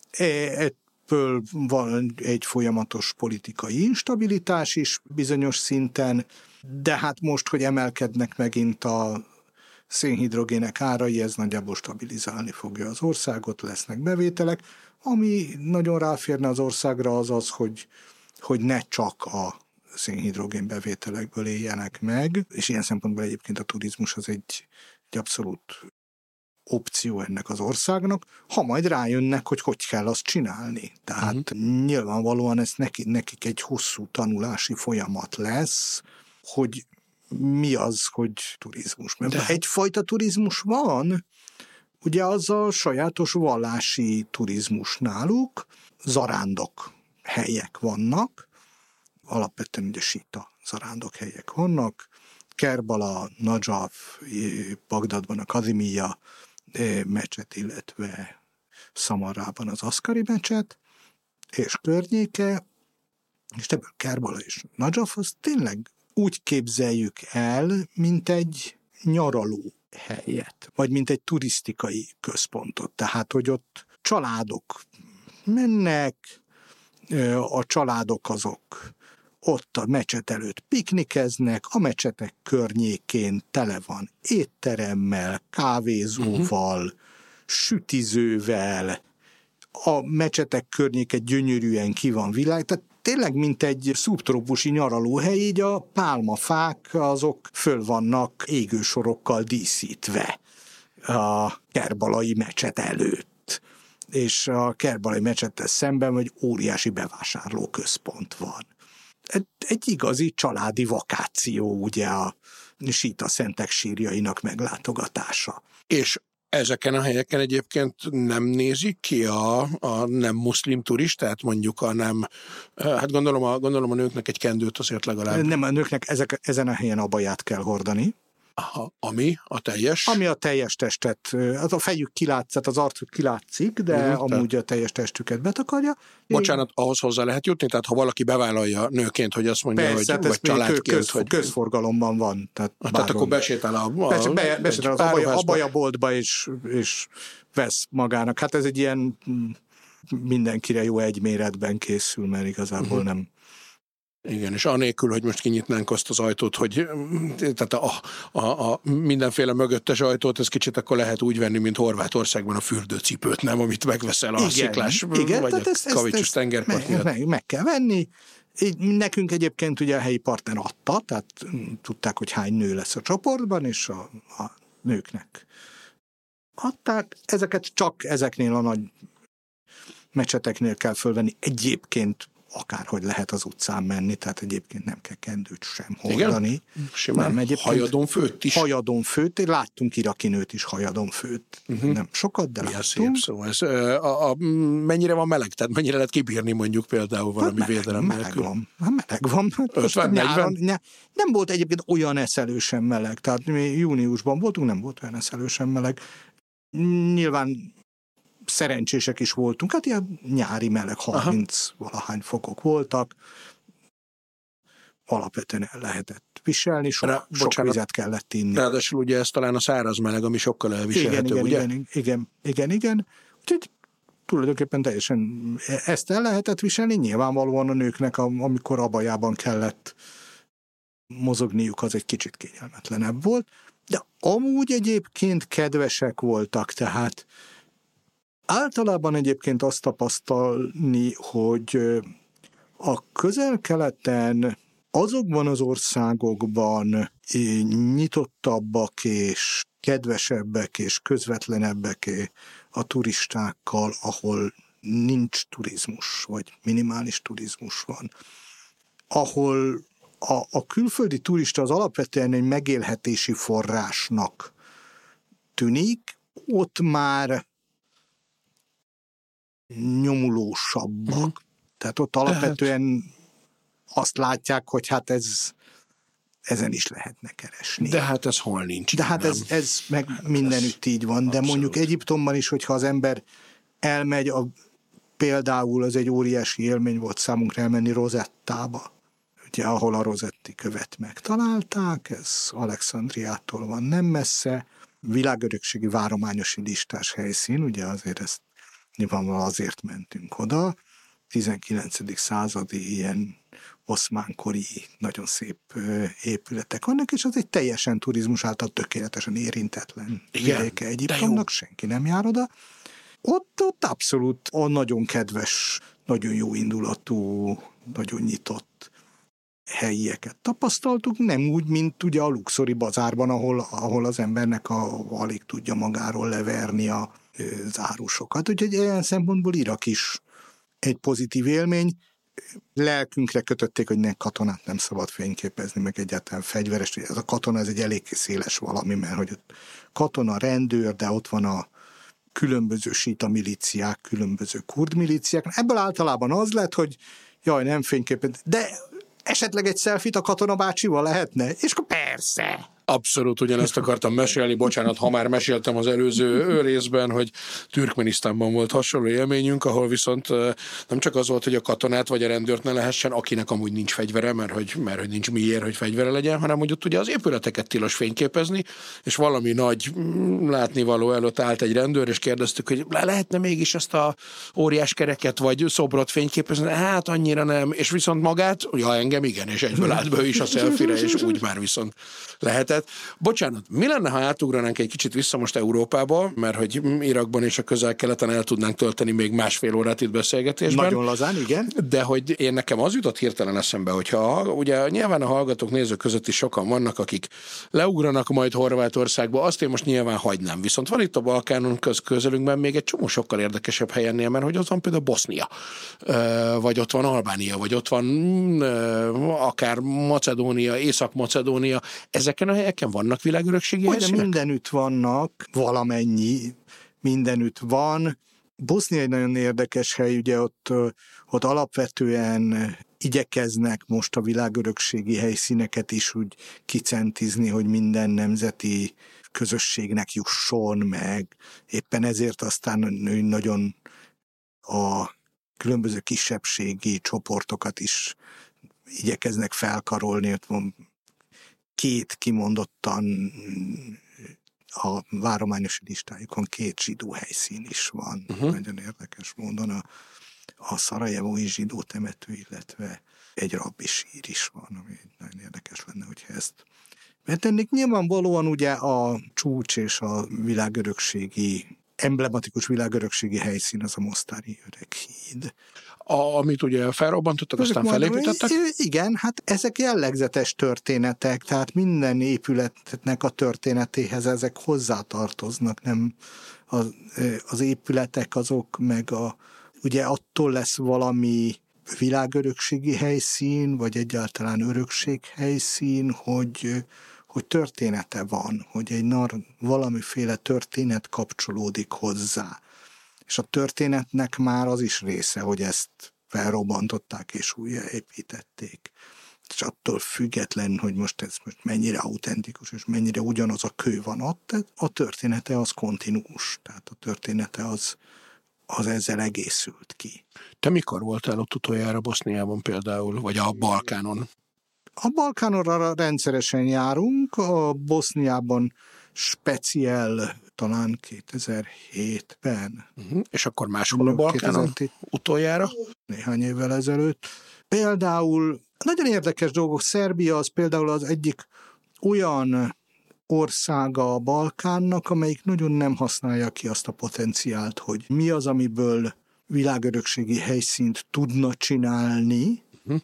Ebből van egy folyamatos politikai instabilitás is bizonyos szinten, de hát most, hogy emelkednek megint a szénhidrogének árai, ez nagyjából stabilizálni fogja az országot, lesznek bevételek. Ami nagyon ráférne az országra az az, hogy ne csak a szénhidrogén bevételekből éljenek meg, és ilyen szempontból egyébként a turizmus az egy abszolút opció ennek az országnak, ha majd rájönnek, hogy kell azt csinálni. Tehát nyilvánvalóan ez nekik egy hosszú tanulási folyamat lesz, hogy mi az, hogy turizmus. Mert egyfajta turizmus van, ugye az a sajátos vallási turizmus náluk, zarándok helyek vannak, alapvetően ugye síta zarándok helyek vannak, Kerbala, Najaf, Bagdadban a Kazimija mecset, illetve Szamarrában az Aszkari mecset, és környéke, és ebből Kerbala és Najaf, az tényleg úgy képzeljük el, mint egy nyaraló helyet, vagy mint egy turisztikai központot. Tehát, hogy ott családok mennek, a családok azok ott a mecset előtt piknikeznek, a mecsetek környékén tele van étteremmel, kávézóval, sütizővel, a mecsetek környéke gyönyörűen ki van világ, tehát tényleg, mint egy szubtrópusi nyaralóhely, így a pálmafák azok föl vannak égősorokkal díszítve a kerbalai mecset előtt. És a kerbalai mecsettel szemben egy óriási bevásárlóközpont van. Egy igazi családi vakáció, ugye a síta szentek sírjainak meglátogatása.
És ezeken a helyeken egyébként nem nézik ki a nem muszlim turistát, mondjuk a nem, hát gondolom a nőknek egy kendőt azért legalább.
Nem, a nőknek ezen a helyen abaját kell hordani.
Aha, ami a teljes?
Ami a teljes testet, az a fejük kilátszik, az arcuk kilátszik, de amúgy a teljes testüket betakarja.
Bocsánat, ahhoz hozzá lehet jutni? Tehát ha valaki bevállalja nőként, hogy azt mondja,
persze,
hogy vagy családként, hogy...
közforgalomban van.
Tehát akkor besétál
az abajaboltba és vesz magának. Hát ez egy ilyen mindenkire jó egyméretben készül, mert igazából nem...
Igen, és anélkül, hogy most kinyitnánk azt az ajtót, hogy tehát a mindenféle mögöttes ajtót, ez kicsit akkor lehet úgy venni, mint Horvátországban a fürdőcipőt, nem, amit megveszel a sziklás, vagy a kavicsos tengerpart miatt.
Meg kell venni. Nekünk egyébként ugye a helyi partner adta, tehát tudták, hogy hány nő lesz a csoportban, és a nőknek adták. Ezeket csak ezeknél a nagy mecseteknél kell fölvenni. Egyébként akárhogy lehet az utcán menni, tehát egyébként nem kell kendőt sem hordani.
Igen? Simán hajadonfőtt is.
Hajadonfőtt, láttunk iraki nőt is hajadonfőtt. Nem sokat, de
milyen
láttunk.
Szép szó. Ez, mennyire van meleg? Tehát mennyire lehet kibírni mondjuk például valami védelem nélkül?
Meleg van.
50-40?
Nem volt egyébként olyan eszelősen meleg. Tehát mi júniusban voltunk, nem volt olyan eszelősen meleg. Nyilván szerencsések is voltunk, hát ilyen nyári meleg, 30-valahány fokok voltak. Alapvetően el lehetett viselni, sok vizet kellett inni.
Ráadásul ugye ez talán a száraz meleg, ami sokkal elviselhető, ugye?
Igen. Úgyhogy tulajdonképpen teljesen ezt el lehetett viselni, nyilvánvalóan a nőknek, amikor abajában kellett mozogniuk, az egy kicsit kényelmetlenebb volt, de amúgy egyébként kedvesek voltak, tehát általában egyébként azt tapasztalni, hogy a Közel-Keleten azokban az országokban nyitottabbak és kedvesebbek és közvetlenebbek a turistákkal, ahol nincs turizmus, vagy minimális turizmus van. Ahol a külföldi turista az alapvetően egy megélhetési forrásnak tűnik, ott már nyomulósabbak. Tehát ott alapvetően azt látják, hogy hát ezen is lehetne keresni.
De hát ez hol nincs.
De hát ez meg mindenütt így van. De mondjuk Egyiptomban is, hogyha az ember elmegy, például az egy óriási élmény volt számunkra elmenni Rosettába, ugye, ahol a Rosetti követ megtalálták, ez Alexandriától van nem messze, világörökségi várományosi listás helyszín, ugye azért ezt nyilvánvalóan azért mentünk oda, 19. századi ilyen oszmánkori nagyon szép épületek vannak, és az egy teljesen turizmus által tökéletesen érintetlen vidéke Egyiptomnak, senki nem jár oda. Ott abszolút a nagyon kedves, nagyon jó indulatú, nagyon nyitott helyieket tapasztaltuk, nem úgy, mint ugye a luxori bazárban, ahol az embernek alig tudja magáról leverni az árusokat. Úgyhogy ilyen szempontból Irak is egy pozitív élmény. Lelkünkre kötötték, hogy katonát nem szabad fényképezni, meg egyáltalán fegyveres. Ez a katona, ez egy elég széles valami, mert hogy ott katona, rendőr, de ott van a különböző síta milíciák, különböző kurd milíciák. Ebből általában az lett, hogy jaj, nem fényképezni, de esetleg egy selfie-t a katona bácsival lehetne? És akkor persze!
Abszolút ugyanezt akartam mesélni, bocsánat, ha már meséltem az előző részben, hogy Türkmenisztánban volt hasonló élményünk, ahol viszont nem csak az volt, hogy a katonát vagy a rendőrt ne lehessen, akinek amúgy nincs fegyvere, mert hogy nincs miért, hogy fegyvere legyen, hanem hogy ott ugye az épületeket tilos fényképezni, és valami nagy látnivaló előtt állt egy rendőr, és kérdeztük, hogy lehetne mégis ezt a óriás kereket vagy szobrot fényképezni? Hát annyira nem, és viszont magát, ja engem igen, és egyből állt be is a selfie-re, és úgy már viszont lehetett. Bocsánat, mi lenne, ha átugranánk egy kicsit vissza most Európába, mert hogy Irakban és a Közel-Keleten el tudnánk tölteni még másfél órát itt beszélgetésben.
Nagyon lazán, igen.
De hogy én nekem az jutott hirtelen eszembe, hogyha ugye nyilván a hallgatók, nézők között is sokan vannak, akik leugranak majd Horvátországba, azt én most nyilván hagynám. Viszont van itt a Balkánon közelünkben még egy csomó sokkal érdekesebb helyennél, mert hogy ott van például Bosznia, vagy ott van Albánia, vagy ott van akár Macedónia, Észak-Macedónia. Ezeken a helyeken vannak világörökségi helyszínek?
Mindenütt vannak, valamennyi, mindenütt van. Bosznia egy nagyon érdekes hely, ugye ott alapvetően igyekeznek most a világörökségi helyszíneket is úgy kicentizni, hogy minden nemzeti közösségnek jusson meg. Éppen ezért aztán nagyon a különböző kisebbségi csoportokat is igyekeznek felkarolni. Ott van 2 kimondottan a várományos listájukon 2 zsidó helyszín is van. Nagyon érdekes módon a szarajevói zsidó temető, illetve egy rabbi sír is van, ami nagyon érdekes lenne, hogyha ezt betennék. Nyilvánvalóan ugye a csúcs és a emblematikus világörökségi helyszín az a mostári Öreghíd.
Amit ugye felrobbantottak, aztán felépítettek?
Igen, hát ezek jellegzetes történetek, tehát minden épületnek a történetéhez ezek hozzátartoznak, nem az épületek azok, meg ugye attól lesz valami világörökségi helyszín, vagy egyáltalán örökséghelyszín, hogy története van, hogy valamiféle történet kapcsolódik hozzá. És a történetnek már az is része, hogy ezt felrobbantották és újraépítették. És attól független, hogy most ez mennyire autentikus, és mennyire ugyanaz a kő van ott, a története az kontinuus, tehát a története az ezzel egészült ki.
Te mikor voltál ott utoljára Boszniában például, vagy a Balkánon?
A Balkánon rendszeresen járunk, a Boszniában speciál talán 2007-ben.
És akkor máshol a Balkánon utoljára?
Néhány évvel ezelőtt. Például nagyon érdekes dolgok, Szerbia az például az egyik olyan országa a Balkánnak, amelyik nagyon nem használja ki azt a potenciált, hogy mi az, amiből világörökségi helyszínt tudna csinálni,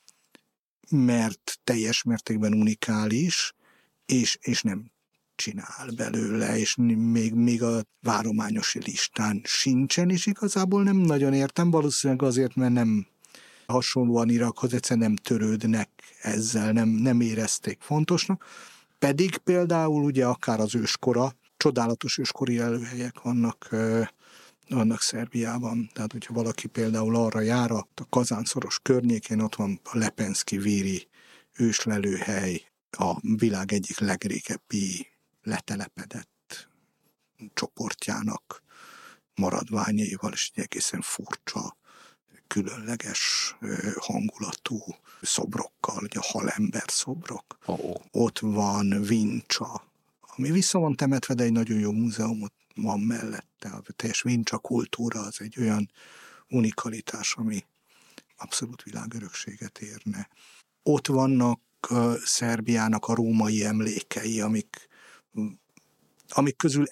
mert teljes mértékben unikális, és nem csinál belőle, és még a várományosi listán sincsen, és igazából nem nagyon értem, valószínűleg azért, mert nem hasonlóan Irakhoz egyszerűen nem törődnek ezzel, nem érezték fontosnak. Pedig például ugye akár az őskora csodálatos őskori lelőhelyek vannak Szerbiában. Tehát, hogyha valaki például arra jár, a Kazánszoros környékén, ott van a Lepenszki víri őslelőhely, a világ egyik legrégebbi letelepedett csoportjának maradványaival, és egy egészen furcsa, különleges hangulatú szobrokkal, ugye a halember szobrok. Ott van Vincsa, ami vissza van temetve, de egy nagyon jó múzeumot van mellette. A teljes Vincsa kultúra az egy olyan unikalitás, ami abszolút világörökséget érne. Ott vannak Szerbiának a római emlékei, amik közül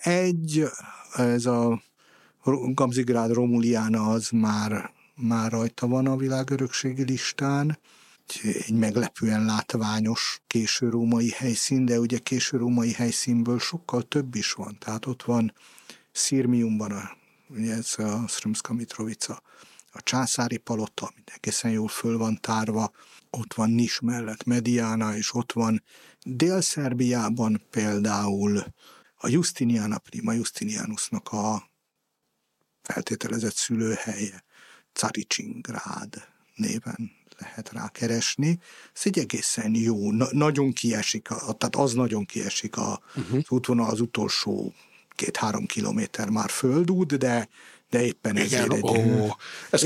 ez a Gamzigrád Romuliana, az már rajta van a világörökségi listán. Egy meglepően látványos későrómai helyszín, de ugye későrómai helyszínből sokkal több is van. Tehát ott van Szirmiumban, ugye ez a Sremska Mitrovica, a császári palota, ami egészen jól föl van tárva, ott van Nis mellett Mediana, és ott van Dél-Szerbiában például a Justiniana Prima Justinianusnak a feltételezett szülőhelye, Caricingrád néven lehet rákeresni. Ez egy egészen jó, nagyon kiesik, tehát az nagyon kiesik az útvonal, az utolsó 2-3 kilométer már földút, de éppen ezért
ez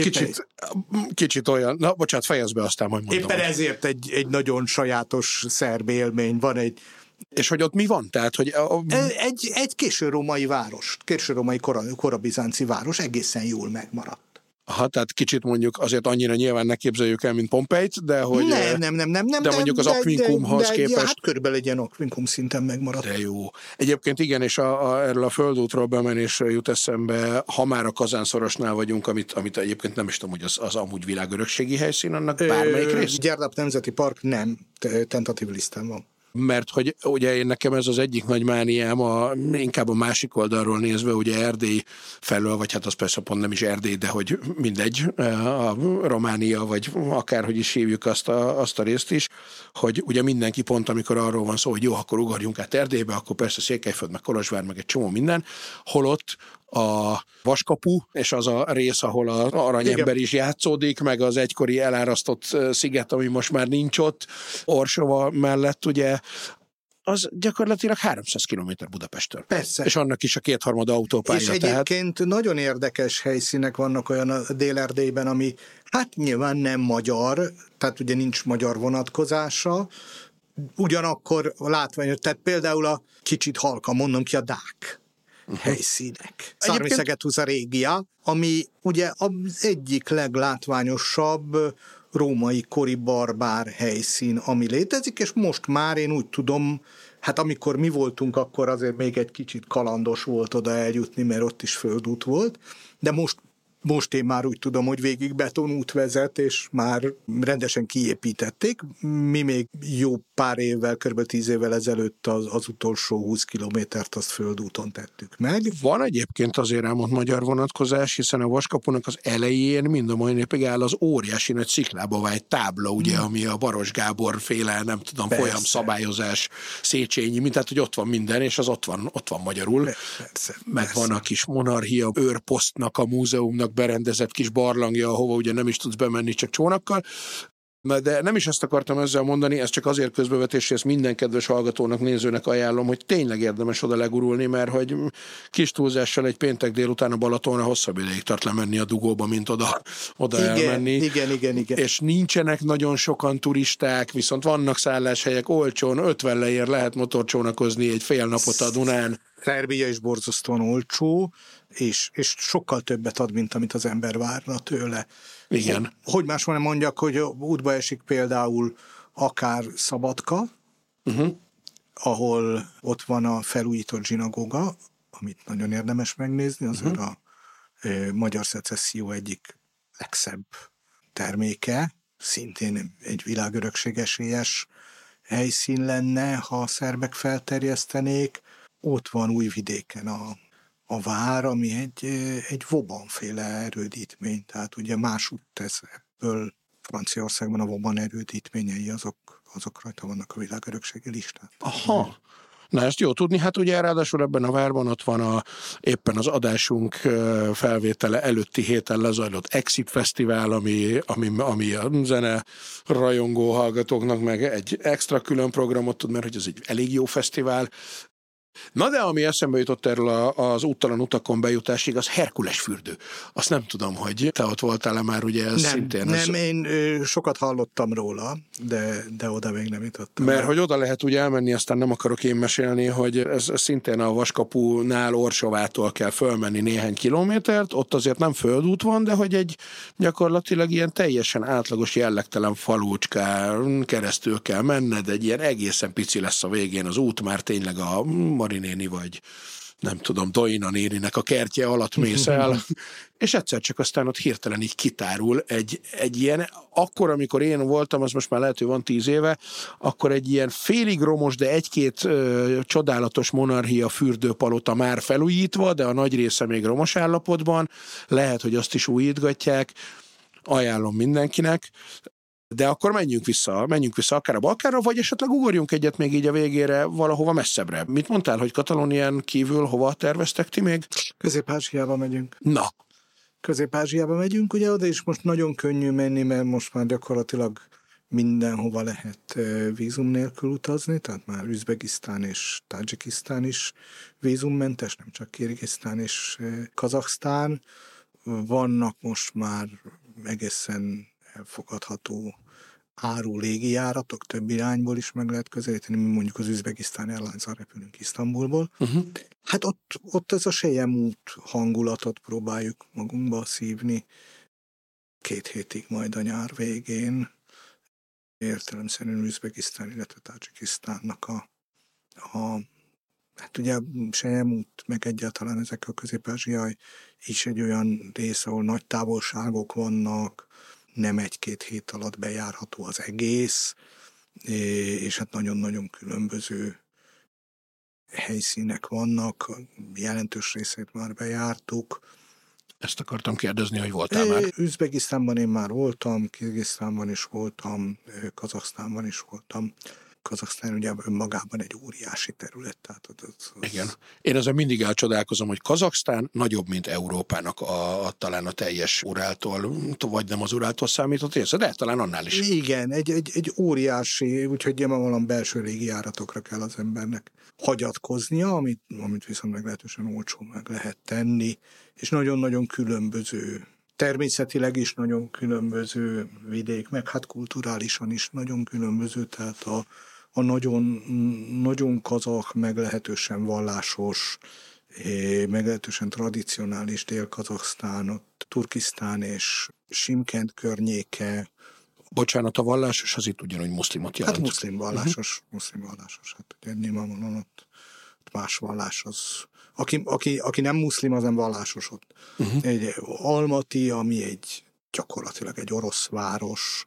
kicsit olyan, na bocsánat, fejezd be, aztán majd mondom.
Éppen ezért egy nagyon sajátos szerb élmény van,
és hogy ott mi van? Tehát, hogy
egy későrómai város, későrómai korabizánci város egészen jól megmaradt.
Aha, tehát kicsit mondjuk azért annyira nyilván ne képzeljük el, mint Pompeit, de hogy...
Nem.
De mondjuk az Aquincumhoz képest...
Hát körülbelül egy ilyen Aquincum szinten megmaradt.
De jó. Egyébként igen, és erről a földútról bemenés jut eszembe, ha már a Kazánszorosnál vagyunk, amit egyébként nem is tudom, hogy az amúgy világörökségi helyszín, annak bármelyik rész?
Gyerdap Nemzeti Park nem, tentatív listán van.
Mert hogy ugye én nekem ez az egyik nagy mániám, inkább a másik oldalról nézve, ugye Erdély felől, vagy hát az persze pont nem is Erdély, de hogy mindegy, a Románia, vagy akárhogy is hívjuk azt a részt is, hogy ugye mindenki pont, amikor arról van szó, hogy jó, akkor ugorjunk át Erdélybe, akkor persze Székelyföld, meg Kolozsvár, meg egy csomó minden, holott a Vaskapu, és az a rész, ahol az Aranyember is játszódik, meg az egykori elárasztott sziget, ami most már nincs ott, Orsova mellett, ugye, az gyakorlatilag 300 kilométer Budapesttől.
Persze.
És annak is a 2/3 autópálya.
És egyébként nagyon érdekes helyszínek vannak olyan a Dél-Erdélyben, ami hát nyilván nem magyar, tehát ugye nincs magyar vonatkozása, ugyanakkor látványos, tehát például a kicsit halkan mondom ki, a Dák helyszínek. Szarmiszegetuza régia, ami ugye az egyik leglátványosabb római kori barbár helyszín, ami létezik, és most már én úgy tudom, hát amikor mi voltunk, akkor azért még egy kicsit kalandos volt oda eljutni, mert ott is földút volt, de most én már úgy tudom, hogy végig betonút vezet, és már rendesen kiépítették. Mi még jó pár évvel, kb. 10 évvel ezelőtt az utolsó 20 kilométert azt földúton tettük meg.
Van egyébként azért ám ott magyar vonatkozás, hiszen a Vaskapunak az elején mind a mai napig áll az óriási nagy sziklába vált tábla, ugye, ami a Baros Gábor féle, nem tudom, folyamszabályozás, Széchenyi, tehát hogy ott van minden, és az ott van magyarul. Meg van a kis monarchia őrposztnak, a múzeumnak berendezett kis barlangja, ahova ugye nem is tudsz bemenni, csak csónakkal. De nem is ezt akartam ezzel mondani, ez csak azért közbevetés, hogy ezt minden kedves hallgatónak, nézőnek ajánlom, hogy tényleg érdemes oda legurulni, mert hogy kis túlzással egy péntek délután a Balatonra hosszabb ideig tart lemenni a dugóba, mint oda elmenni.
Igen.
És nincsenek nagyon sokan turisták, viszont vannak szálláshelyek olcsón, 50 leér lehet motorcsónakozni egy fél napot a Dunán.
Szerbia is borzasztóan olcsó, és sokkal többet ad, mint amit az ember várna tőle.
Igen.
Hogy máshol nem mondjak, hogy útba esik például akár Szabadka, ahol ott van a felújított zsinagóga, amit nagyon érdemes megnézni, azért a magyar szecesszió egyik legszebb terméke, szintén egy világörökség esélyes helyszín lenne, ha a szerbek felterjesztenék. Ott van Újvidéken a vár, ami egy Vauban-féle erődítmény, tehát ugye másút tesz ebből. Franciaországban a Vauban erődítményei azok rajta vannak a világörökségi listán.
Aha. Na ezt jó tudni, hát ugye ráadásul ebben a várban ott van éppen az adásunk felvétele előtti héten lezajlott Exit Fesztivál, ami a zene rajongó hallgatóknak meg egy extra külön programot tud, mert hogy ez egy elég jó fesztivál. Na de ami eszembe jutott erről az úttalan utakon bejutásig, az Herkules fürdő. Azt nem tudom, hogy te ott voltál-e már, ugye ez szintén...
Nem, én sokat hallottam róla, de oda még nem jutottam.
Mert hogy oda lehet ugye elmenni, aztán nem akarok én mesélni, hogy ez szintén a Vaskapunál Orsovától kell fölmenni néhány kilométert, ott azért nem földút van, de hogy egy gyakorlatilag ilyen teljesen átlagos, jellegtelen falucskán keresztül kell menned, egy ilyen egészen pici lesz a végén az út, már tényleg a Marinéni vagy nem tudom, Doina néninek a kertje alatt mész el, és egyszer csak aztán ott hirtelen így kitárul egy ilyen, akkor, amikor én voltam, az most már lehet, hogy van 10 éve, akkor egy ilyen félig romos, de egy-két csodálatos monarchia fürdőpalota már felújítva, de a nagy része még romos állapotban, lehet, hogy azt is újítgatják, ajánlom mindenkinek. De akkor menjünk vissza akár a Balkánra, vagy esetleg ugorjunk egyet még így a végére valahova messzebbre. Mit mondtál, hogy Katalónián kívül hova terveztek ti még?
Közép-Ázsiába megyünk.
Na.
Közép-Ázsiába megyünk, ugye oda is most nagyon könnyű menni, mert most már gyakorlatilag mindenhova lehet vízum nélkül utazni, tehát már Üzbegisztán és Tadzsikisztán is vízummentes, nem csak Kirgisztán és Kazaksztán. Vannak most már egészen elfogadható áru légijáratok, több irányból is meg lehet közelíteni, mi mondjuk az Üzbegisztán Airlines-al repülünk Isztambulból. Hát ott ez a Selyem út hangulatot próbáljuk magunkba szívni 2 hétig majd a nyár végén. Értelemszerűen Üzbegisztán, illetve Tadzsikisztánnak hát ugye Selyem út, meg egyáltalán ezek a Közép-Ázsiai is egy olyan rész, ahol nagy távolságok vannak, nem 1-2 hét alatt bejárható az egész, és hát nagyon-nagyon különböző helyszínek vannak, jelentős részét már bejártuk.
Ezt akartam kérdezni, hogy voltál már?
Üzbegisztánban én már voltam, Kirgisztánban is voltam, Kazaksztánban is voltam. Kazaksztán ugye önmagában egy óriási terület. Tehát
Igen. Én ezzel mindig elcsodálkozom, hogy Kazaksztán nagyobb, mint Európának talán a teljes Uráltól, vagy nem az Uráltól számított része, de talán annál is.
Igen, egy óriási, úgyhogy nyilvánvalóan belső légijáratokra kell az embernek hagyatkoznia, amit viszont meglehetősen olcsón meg lehet tenni, és nagyon-nagyon különböző, természetileg is nagyon különböző vidék, meg hát kulturálisan is nagyon különböző, tehát a nagyon kazak, meglehetősen vallásos, meglehetősen tradicionális Dél-Kazaksztán, ott Turkisztán és Simkent környéke.
Bocsánat, a vallásos az itt ugyanúgy muszlimot jelent.
Hát muszlim vallásos. Hát ugye nyilvánvalóan ott más vallás az. Aki nem muszlim, az nem vallásos ott. Egy Almaty, ami gyakorlatilag egy orosz város,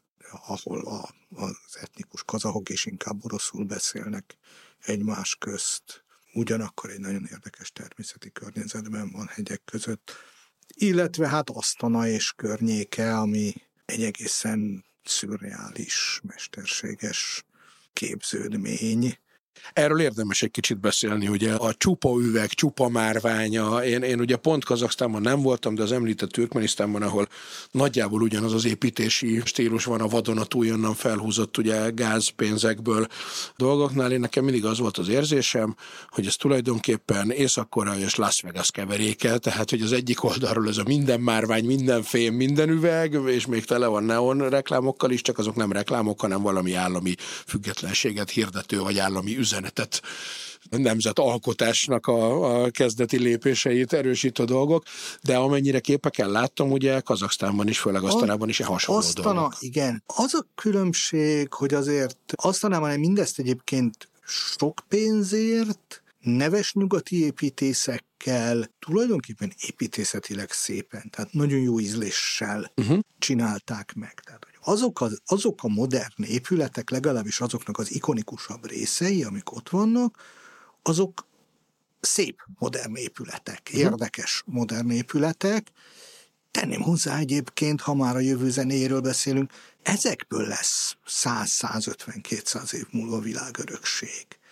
ahol az etnikus kazahok is inkább oroszul beszélnek egymás közt. Ugyanakkor egy nagyon érdekes természeti környezetben van hegyek között. Illetve hát Asztana és környéke, ami egy egészen szürreális, mesterséges képződmény.
Erről érdemes egy kicsit beszélni, ugye a csupa üveg, csupa márványa. Én ugye pont Kazaksztánban nem voltam, de az említett Türkmenisztánban, ahol nagyjából ugyanaz az építési stílus van a vadonatúj, onnan felhúzott ugye gázpénzekből dolgoknál. Én nekem mindig az volt az érzésem, hogy ez tulajdonképpen Észak-Korea és Las Vegas keveréke, tehát hogy az egyik oldalról ez a minden márvány, minden fém, minden üveg, és még tele van neon reklámokkal is, csak azok nem reklámok, hanem valami állami függetlenséget hirdető, vagy állami üzenetet, nemzetalkotásnak a kezdeti lépéseit erősítő dolgok, de amennyire képeken láttam, ugye Kazaksztánban is, főleg Asztanában is hasonló
Asztana,
dolgok.
igen. Az a különbség, hogy azért Asztanában mindezt egyébként sok pénzért, neves nyugati építészekkel, tulajdonképpen építészetileg szépen, tehát nagyon jó ízléssel csinálták meg. Tehát azok a modern épületek, legalábbis azoknak az ikonikusabb részei, amik ott vannak, azok szép modern épületek, érdekes modern épületek. Tenném hozzá egyébként, ha már a jövő zenéjéről beszélünk, ezekből lesz 100-150-200 év múlva világörökség.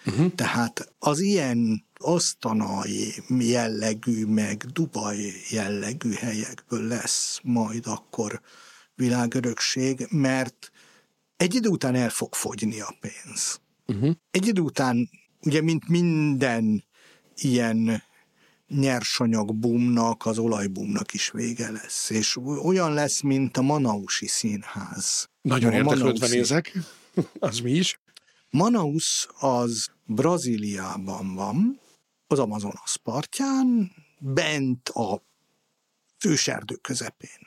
Tehát az ilyen asztanai jellegű, meg Dubaj jellegű helyekből lesz majd akkor világörökség, mert egy idő után el fog fogyni a pénz. Egy idő után, ugye, mint minden ilyen nyersanyag boomnak, az olajboomnak is vége lesz. És olyan lesz, mint a Manausi Színház.
Nagyon érdeklődve nézek. Az mi is?
Manaus az Brazíliában van, az Amazonas partján, bent a őserdő közepén.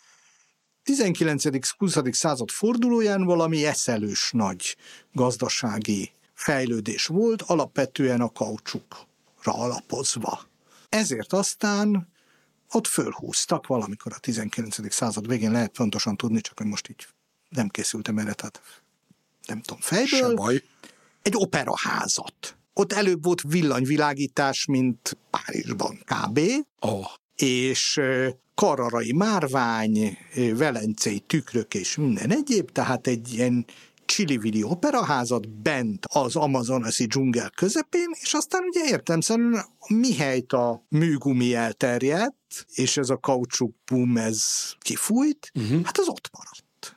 19.-20. század fordulóján valami eszelős nagy gazdasági fejlődés volt, alapvetően a kaucsukra alapozva. Ezért aztán ott fölhúztak valamikor a 19. század végén, lehet pontosan tudni, csak hogy most így nem készültem erre, tehát nem tudom fejből, egy operaházat. Ott előbb volt villanyvilágítás, mint Párizsban kb. És kararai márvány, velencei tükrök és minden egyéb, tehát egy ilyen csili-vili operaházat bent az amazonasi dzsungel közepén, és aztán ugye értelemszerűen mihelyt a műgumi elterjedt, és ez a kaucsuk boom, ez kifújt, hát az ott maradt.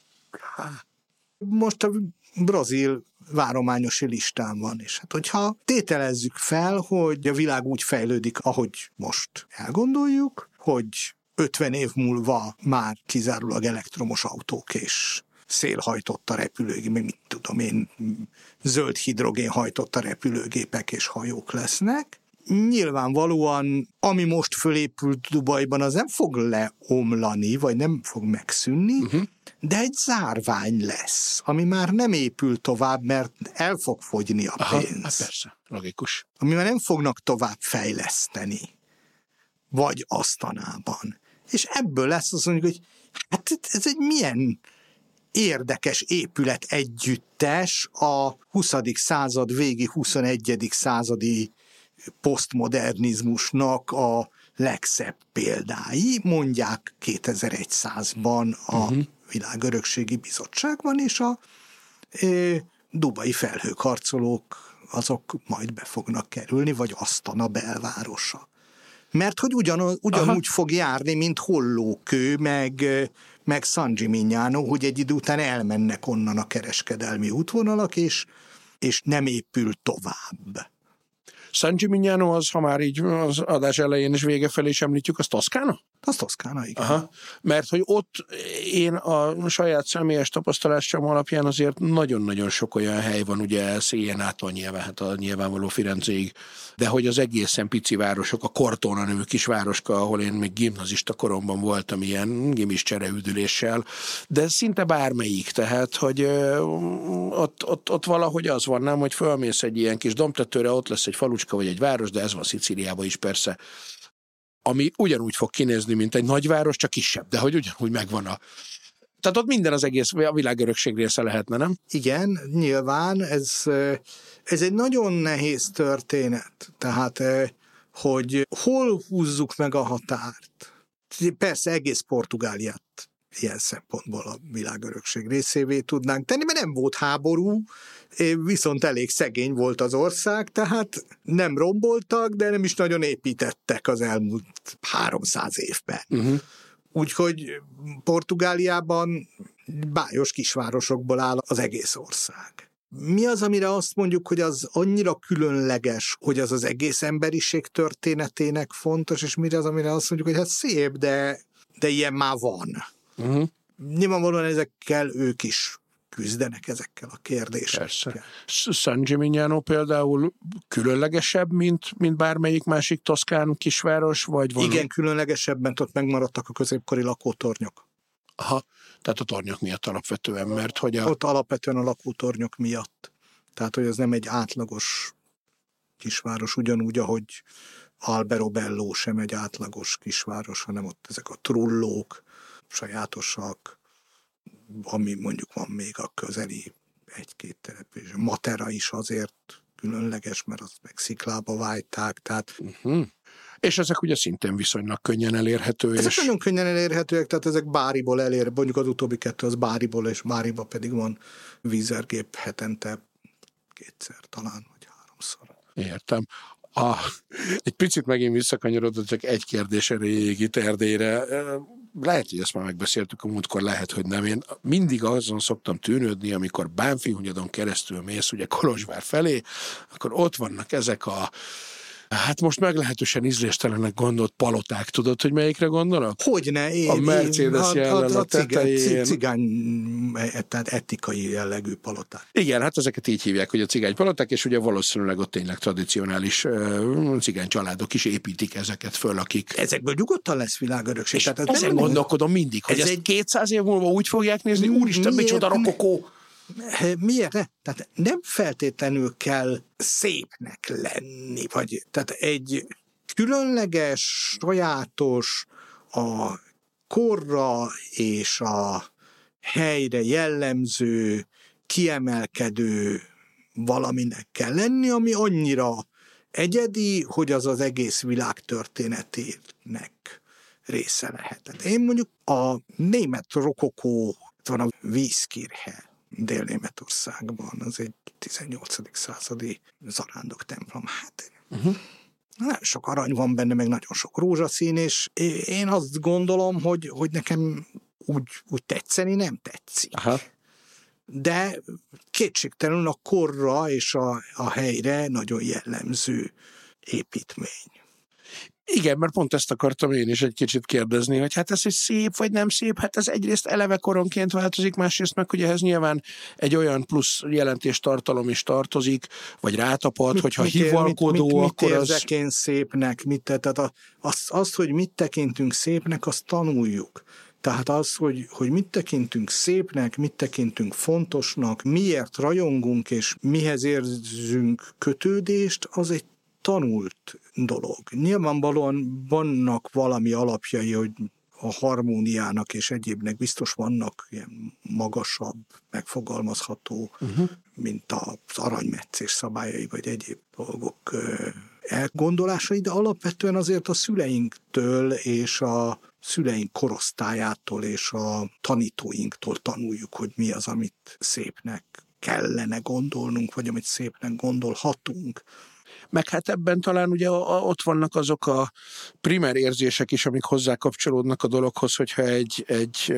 Most a brazil várományosi listán van, és hát hogyha tételezzük fel, hogy a világ úgy fejlődik, ahogy most elgondoljuk, hogy 50 év múlva már kizárólag elektromos autók és szélhajtotta repülőgépek, meg mit tudom én, zöld hidrogén hajtotta repülőgépek és hajók lesznek. Nyilvánvalóan, ami most fölépült Dubajban, az nem fog leomlani, vagy nem fog megszűnni, de egy zárvány lesz, ami már nem épül tovább, mert el fog fogyni a pénz.
Hát persze, logikus.
Ami már nem fognak tovább fejleszteni, vagy Asztanában. És ebből lesz azt mondjuk, hogy hát ez egy milyen érdekes épület együttes a 20. század végi, 21. századi posztmodernizmusnak a legszebb példái, mondják 2100-ban a Világörökségi Bizottságban, és a dubai felhőkarcolók azok majd be fognak kerülni, vagy Asztana belvárosa. Mert hogy ugyanúgy fog járni, mint Hollókő, meg San Gimignano, hogy egy idő után elmennek onnan a kereskedelmi útvonalak, és nem épül tovább.
San Gimignano az, ha már így az adás elején és vége felé is említjük, az Toszkána?
Az Toszkána, igen.
Mert hogy ott én a saját személyes tapasztalásom alapján azért nagyon-nagyon sok olyan hely van, ugye Sienától nyilván, hát a nyilvánvaló Firenzéig, de hogy az egészen pici városok, a Cortona nevű kisvároska, ahol én még gimnazista koromban voltam ilyen gimis csereüdüléssel, de szinte bármelyik, tehát, hogy ott valahogy az van, nem, hogy fölmész egy ilyen kis dombtetőre, ott lesz egy falucska vagy egy város, de ez van Szicíliában is persze, ami ugyanúgy fog kinézni, mint egy nagyváros, csak kisebb, de hogy ugyanúgy megvan Tehát ott minden az egész a világörökség része lehetne, nem?
Igen, nyilván, ez egy nagyon nehéz történet. Tehát, hogy hol húzzuk meg a határt. Persze egész Portugáliát ilyen szempontból a világörökség részévé tudnánk tenni, mert nem volt háború, viszont elég szegény volt az ország, tehát nem romboltak, de nem is nagyon építettek az elmúlt 300 évben. Úgyhogy Portugáliában bájos kisvárosokból áll az egész ország. Mi az, amire azt mondjuk, hogy az annyira különleges, hogy az az egész emberiség történetének fontos, és mi az, amire azt mondjuk, hogy hát szép, de ilyen már van. Nyilvánvalóan ezekkel ők is küzdenek, ezekkel a kérdésekkel.
Persze. San Gimignano például különlegesebb, mint bármelyik másik toszkán kisváros, vagy van?
Igen, különlegesebb, mert ott megmaradtak a középkori lakótornyok.
Tehát a tornyok miatt alapvetően, mert hogy
Ott alapvetően a lakótornyok miatt. Tehát, hogy ez nem egy átlagos kisváros, ugyanúgy, ahogy Alberobello sem egy átlagos kisváros, hanem ott ezek a trullók sajátosak, ami mondjuk van még a közeli egy-két település. Matera is azért különleges, mert azt meg sziklába vájták, tehát...
És ezek ugye szintén viszonylag könnyen elérhető.
Ezek nagyon könnyen elérhetőek, tehát ezek Báriból mondjuk az utóbbi kettő az Báriból, és Báriba pedig van vízergép hetente 2-szer talán, vagy 3-szor.
Értem. Egy picit megint visszakanyarodott, csak egy kérdés erejéig itt Erdélyre. Lehet, hogy ezt már megbeszéltük a múltkor, lehet, hogy nem. Én mindig azon szoktam tűnődni, amikor Bánffyhunyadon keresztül mész, ugye Kolozsvár felé, akkor ott vannak ezek hát most meglehetősen ízléstelenek gondolt paloták. Tudod, hogy melyikre gondolok?
Hogyne, én.
A Mercedes jellel a tetején.
Cigány, tehát etikai jellegű paloták.
Igen, hát ezeket így hívják, hogy a cigánypaloták, és ugye valószínűleg ott tényleg tradicionális cigány családok is építik ezeket föl, akik...
Ezekből nyugodtan lesz világörökség.
És ezen gondolkodom mindig, hogy ezt 200 év múlva úgy fogják nézni, úristen, micsoda rokokó!
Miért ne? Tehát nem feltétlenül kell szépnek lenni, vagy tehát egy különleges, sajátos, a korra és a helyre jellemző, kiemelkedő valaminek kell lenni, ami annyira egyedi, hogy az az egész világ történetének része lehet. Tehát én mondjuk a német rokokó, van a Wieskirche, Dél-Németországban, az egy 18. századi zarándok templom. Hát nagyon sok arany van benne, meg nagyon sok rózsaszín, és én azt gondolom, hogy nekem úgy tetszeni nem tetszik.
Aha.
De kétségtelenül a korra és a helyre nagyon jellemző építmény.
Igen, mert pont ezt akartam én is egy kicsit kérdezni, hogy hát ez, hogy szép vagy nem szép, hát ez egyrészt eleve koronként változik, másrészt meg, hogy ehhez nyilván egy olyan plusz jelentéstartalom is tartozik, vagy rátapad, hogyha hivalkodó, akkor
mit
az...
érzek én szépnek? Tehát azt, hogy mit tekintünk szépnek, azt tanuljuk. Tehát az, hogy mit tekintünk szépnek, mit tekintünk fontosnak, miért rajongunk, és mihez érzünk kötődést, az egy tanult dolog. Nyilvánvalóan vannak valami alapjai, hogy a harmóniának és egyébnek biztos vannak ilyen magasabb, megfogalmazható, mint az aranymetszés szabályai, vagy egyéb dolgok elgondolásai, de alapvetően azért a szüleinktől és a szüleink korosztályától és a tanítóinktól tanuljuk, hogy mi az, amit szépnek kellene gondolnunk, vagy amit szépnek gondolhatunk.
Meg hát ebben talán ugye ott vannak azok a primer érzések is, amik hozzá kapcsolódnak a dologhoz, hogyha egy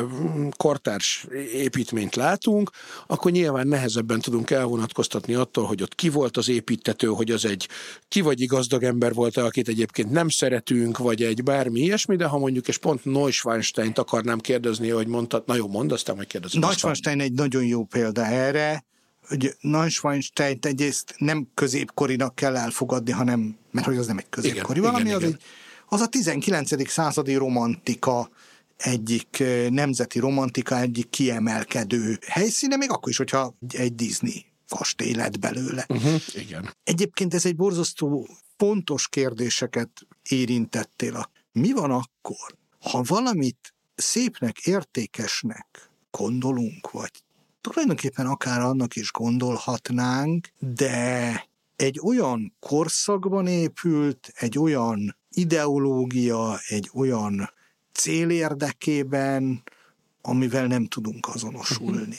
kortárs építményt látunk, akkor nyilván nehezebben tudunk elvonatkoztatni attól, hogy ott ki volt az építtető, hogy az egy ki vagy gazdag ember volt, akit egyébként nem szeretünk, vagy egy bármi ilyesmi, de ha mondjuk, és pont Neuschwansteint akarnám kérdezni, hogy mondtad, na jó, mondd, aztán majd kérdezem.
Neuschwanstein egy nagyon jó példa erre, hogy Neuschwansteint egyrészt nem középkorinak kell elfogadni, hanem, mert hogy az nem egy középkori valami, az a 19. századi romantika egyik nemzeti romantika egyik kiemelkedő helyszíne, még akkor is, hogyha egy Disney kastély lett belőle.
Igen.
Egyébként ez egy borzasztó pontos kérdéseket érintettél. Mi van akkor, ha valamit szépnek, értékesnek gondolunk, vagy tulajdonképpen akár annak is gondolhatnánk, de egy olyan korszakban épült, egy olyan ideológia, egy olyan cél érdekében, amivel nem tudunk azonosulni.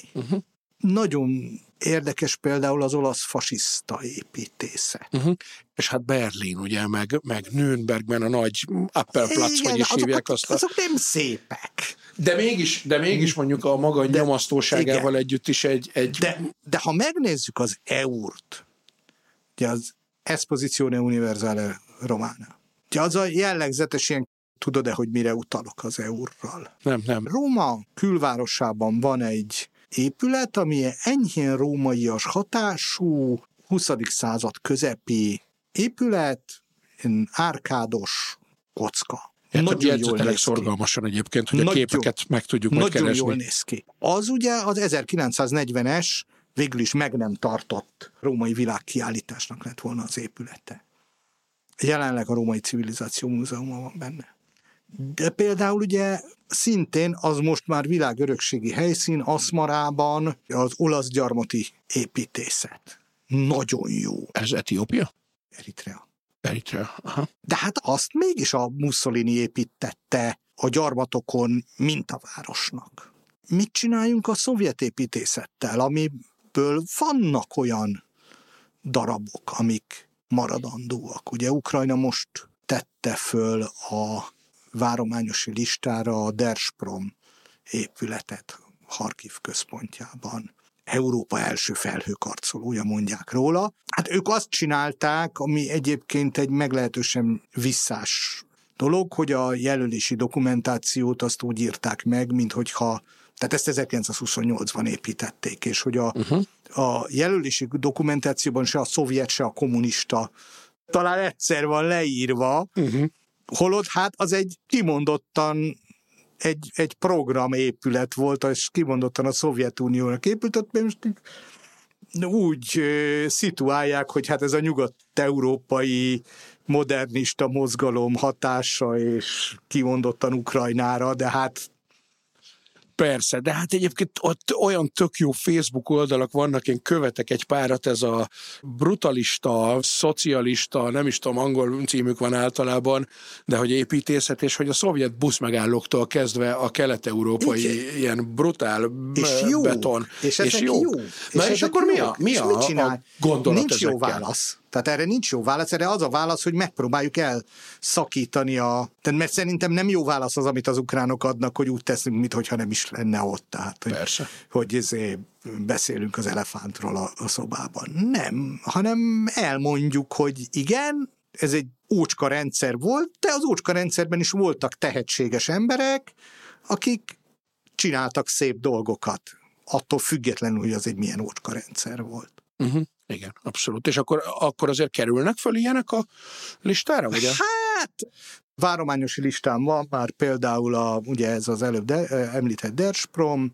Nagyon érdekes például az olasz fasiszta építészet.
És hát Berlin, ugye, meg Nürnbergben a nagy Appelplatz, hogy is hívják azt.
Azok nem szépek.
De mégis mondjuk a maga nyomasztóságával együtt is egy...
De ha megnézzük az EUR-t, ugye az Esposizione Universale Romana, ugye az a jellegzetes ilyen, tudod-e, hogy mire utalok az EUR-ral?
Nem.
Róma külvárosában van egy épület, ami enyhén rómaias hatású, 20. század közepi épület, árkádos kocka.
Jegyzetelek szorgalmasan egyébként, hogy a képeket meg tudjuk majd keresni.
Nagyon jól néz ki. Az ugye az 1940-es, végül is meg nem tartott római világkiállításnak lett volna az épülete. Jelenleg a Római Civilizáció Múzeuma van benne. De például ugye szintén az most már világörökségi helyszín, Aszmarában az olasz gyarmati építészet. Nagyon jó.
Ez Etiópia?
Eritrea.
Aha.
De hát azt mégis a Mussolini építette a gyarmatokon mintavárosnak. Mit csináljunk a szovjet építészettel, amiből vannak olyan darabok, amik maradandóak. Ugye Ukrajna most tette föl a várományosi listára a Держпром épületet Harkiv központjában. Európa első felhőkarcolója, mondják róla. Hát ők azt csinálták, ami egyébként egy meglehetősen visszás dolog, hogy a jelölési dokumentációt azt úgy írták meg, minthogyha, tehát ezt 1928-ban építették, és hogy a jelölési dokumentációban se a szovjet, se a kommunista talán egyszer van leírva, holott hát az egy kimondottan egy programépület volt, és kimondottan a Szovjetuniónak épült, most úgy szituálják, hogy hát ez a nyugat-európai modernista mozgalom hatása, és kimondottan Ukrajnára, de hát
persze, de hát egyébként ott olyan tök jó Facebook oldalak vannak, én követek egy párat, ez a brutalista, szocialista, nem is tudom, angol címük van általában, de hogy építészet, és hogy a szovjet buszmegállóktól kezdve a kelet-európai ilyen brutál
és jó,
beton.
És jó.
És akkor mi a gondolat
nincs
ezekkel?
Jó válasz. Tehát erre nincs jó válasz, erre az a válasz, hogy megpróbáljuk elszakítani mert szerintem nem jó válasz az, amit az ukránok adnak, hogy úgy teszünk, mintha nem is lenne ott. Tehát, hogy beszélünk az elefántról a szobában. Nem, hanem elmondjuk, hogy igen, ez egy ócska rendszer volt, de az ócska rendszerben is voltak tehetséges emberek, akik csináltak szép dolgokat, attól függetlenül, hogy az egy milyen ócska rendszer volt.
Igen, abszolút. És akkor azért kerülnek föl ilyenek a listára, ugye?
Hát, várományosi listán van már például ugye ez az előbb említett Держпром,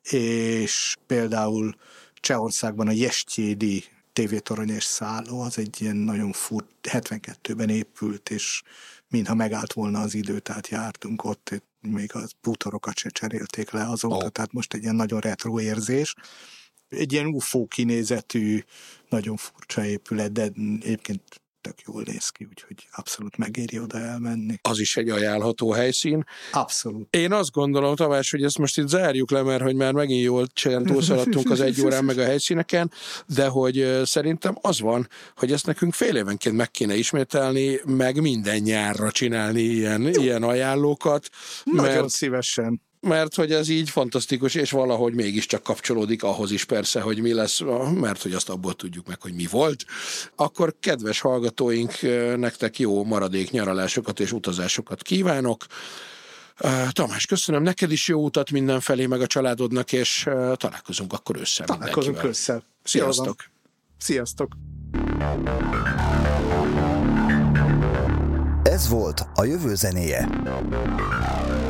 és például Csehországban a Jesgyédi tévétorony és szálló, az egy ilyen nagyon 72-ben épült, és mintha megállt volna az idő, tehát jártunk ott, még a bútorokat se cserélték le azóta, tehát most egy ilyen nagyon retro érzés. Egy ilyen UFO kinézetű, nagyon furcsa épület, de egyébként tök jól néz ki, úgyhogy abszolút megéri oda elmenni.
Az is egy ajánlható helyszín.
Abszolút.
Én azt gondolom, Tamás, hogy ezt most itt zárjuk le, mert hogy már megint jól túlszaladtunk az 1 órán meg a helyszíneken, de hogy szerintem az van, hogy ezt nekünk fél évenként meg kéne ismételni, meg minden nyárra csinálni ilyen ajánlókat.
Nagyon szívesen.
Mert hogy ez így fantasztikus, és valahogy mégiscsak kapcsolódik ahhoz is persze, hogy mi lesz, mert hogy azt abból tudjuk meg, hogy mi volt. Akkor kedves hallgatóink, nektek jó maradék nyaralásokat és utazásokat kívánok. Tamás, köszönöm, neked is jó utat mindenfelé, meg a családodnak, és találkozunk akkor ősszel.
Találkozunk ősszel.
Sziasztok!
Sziasztok!
Ez volt a jövő zenéje.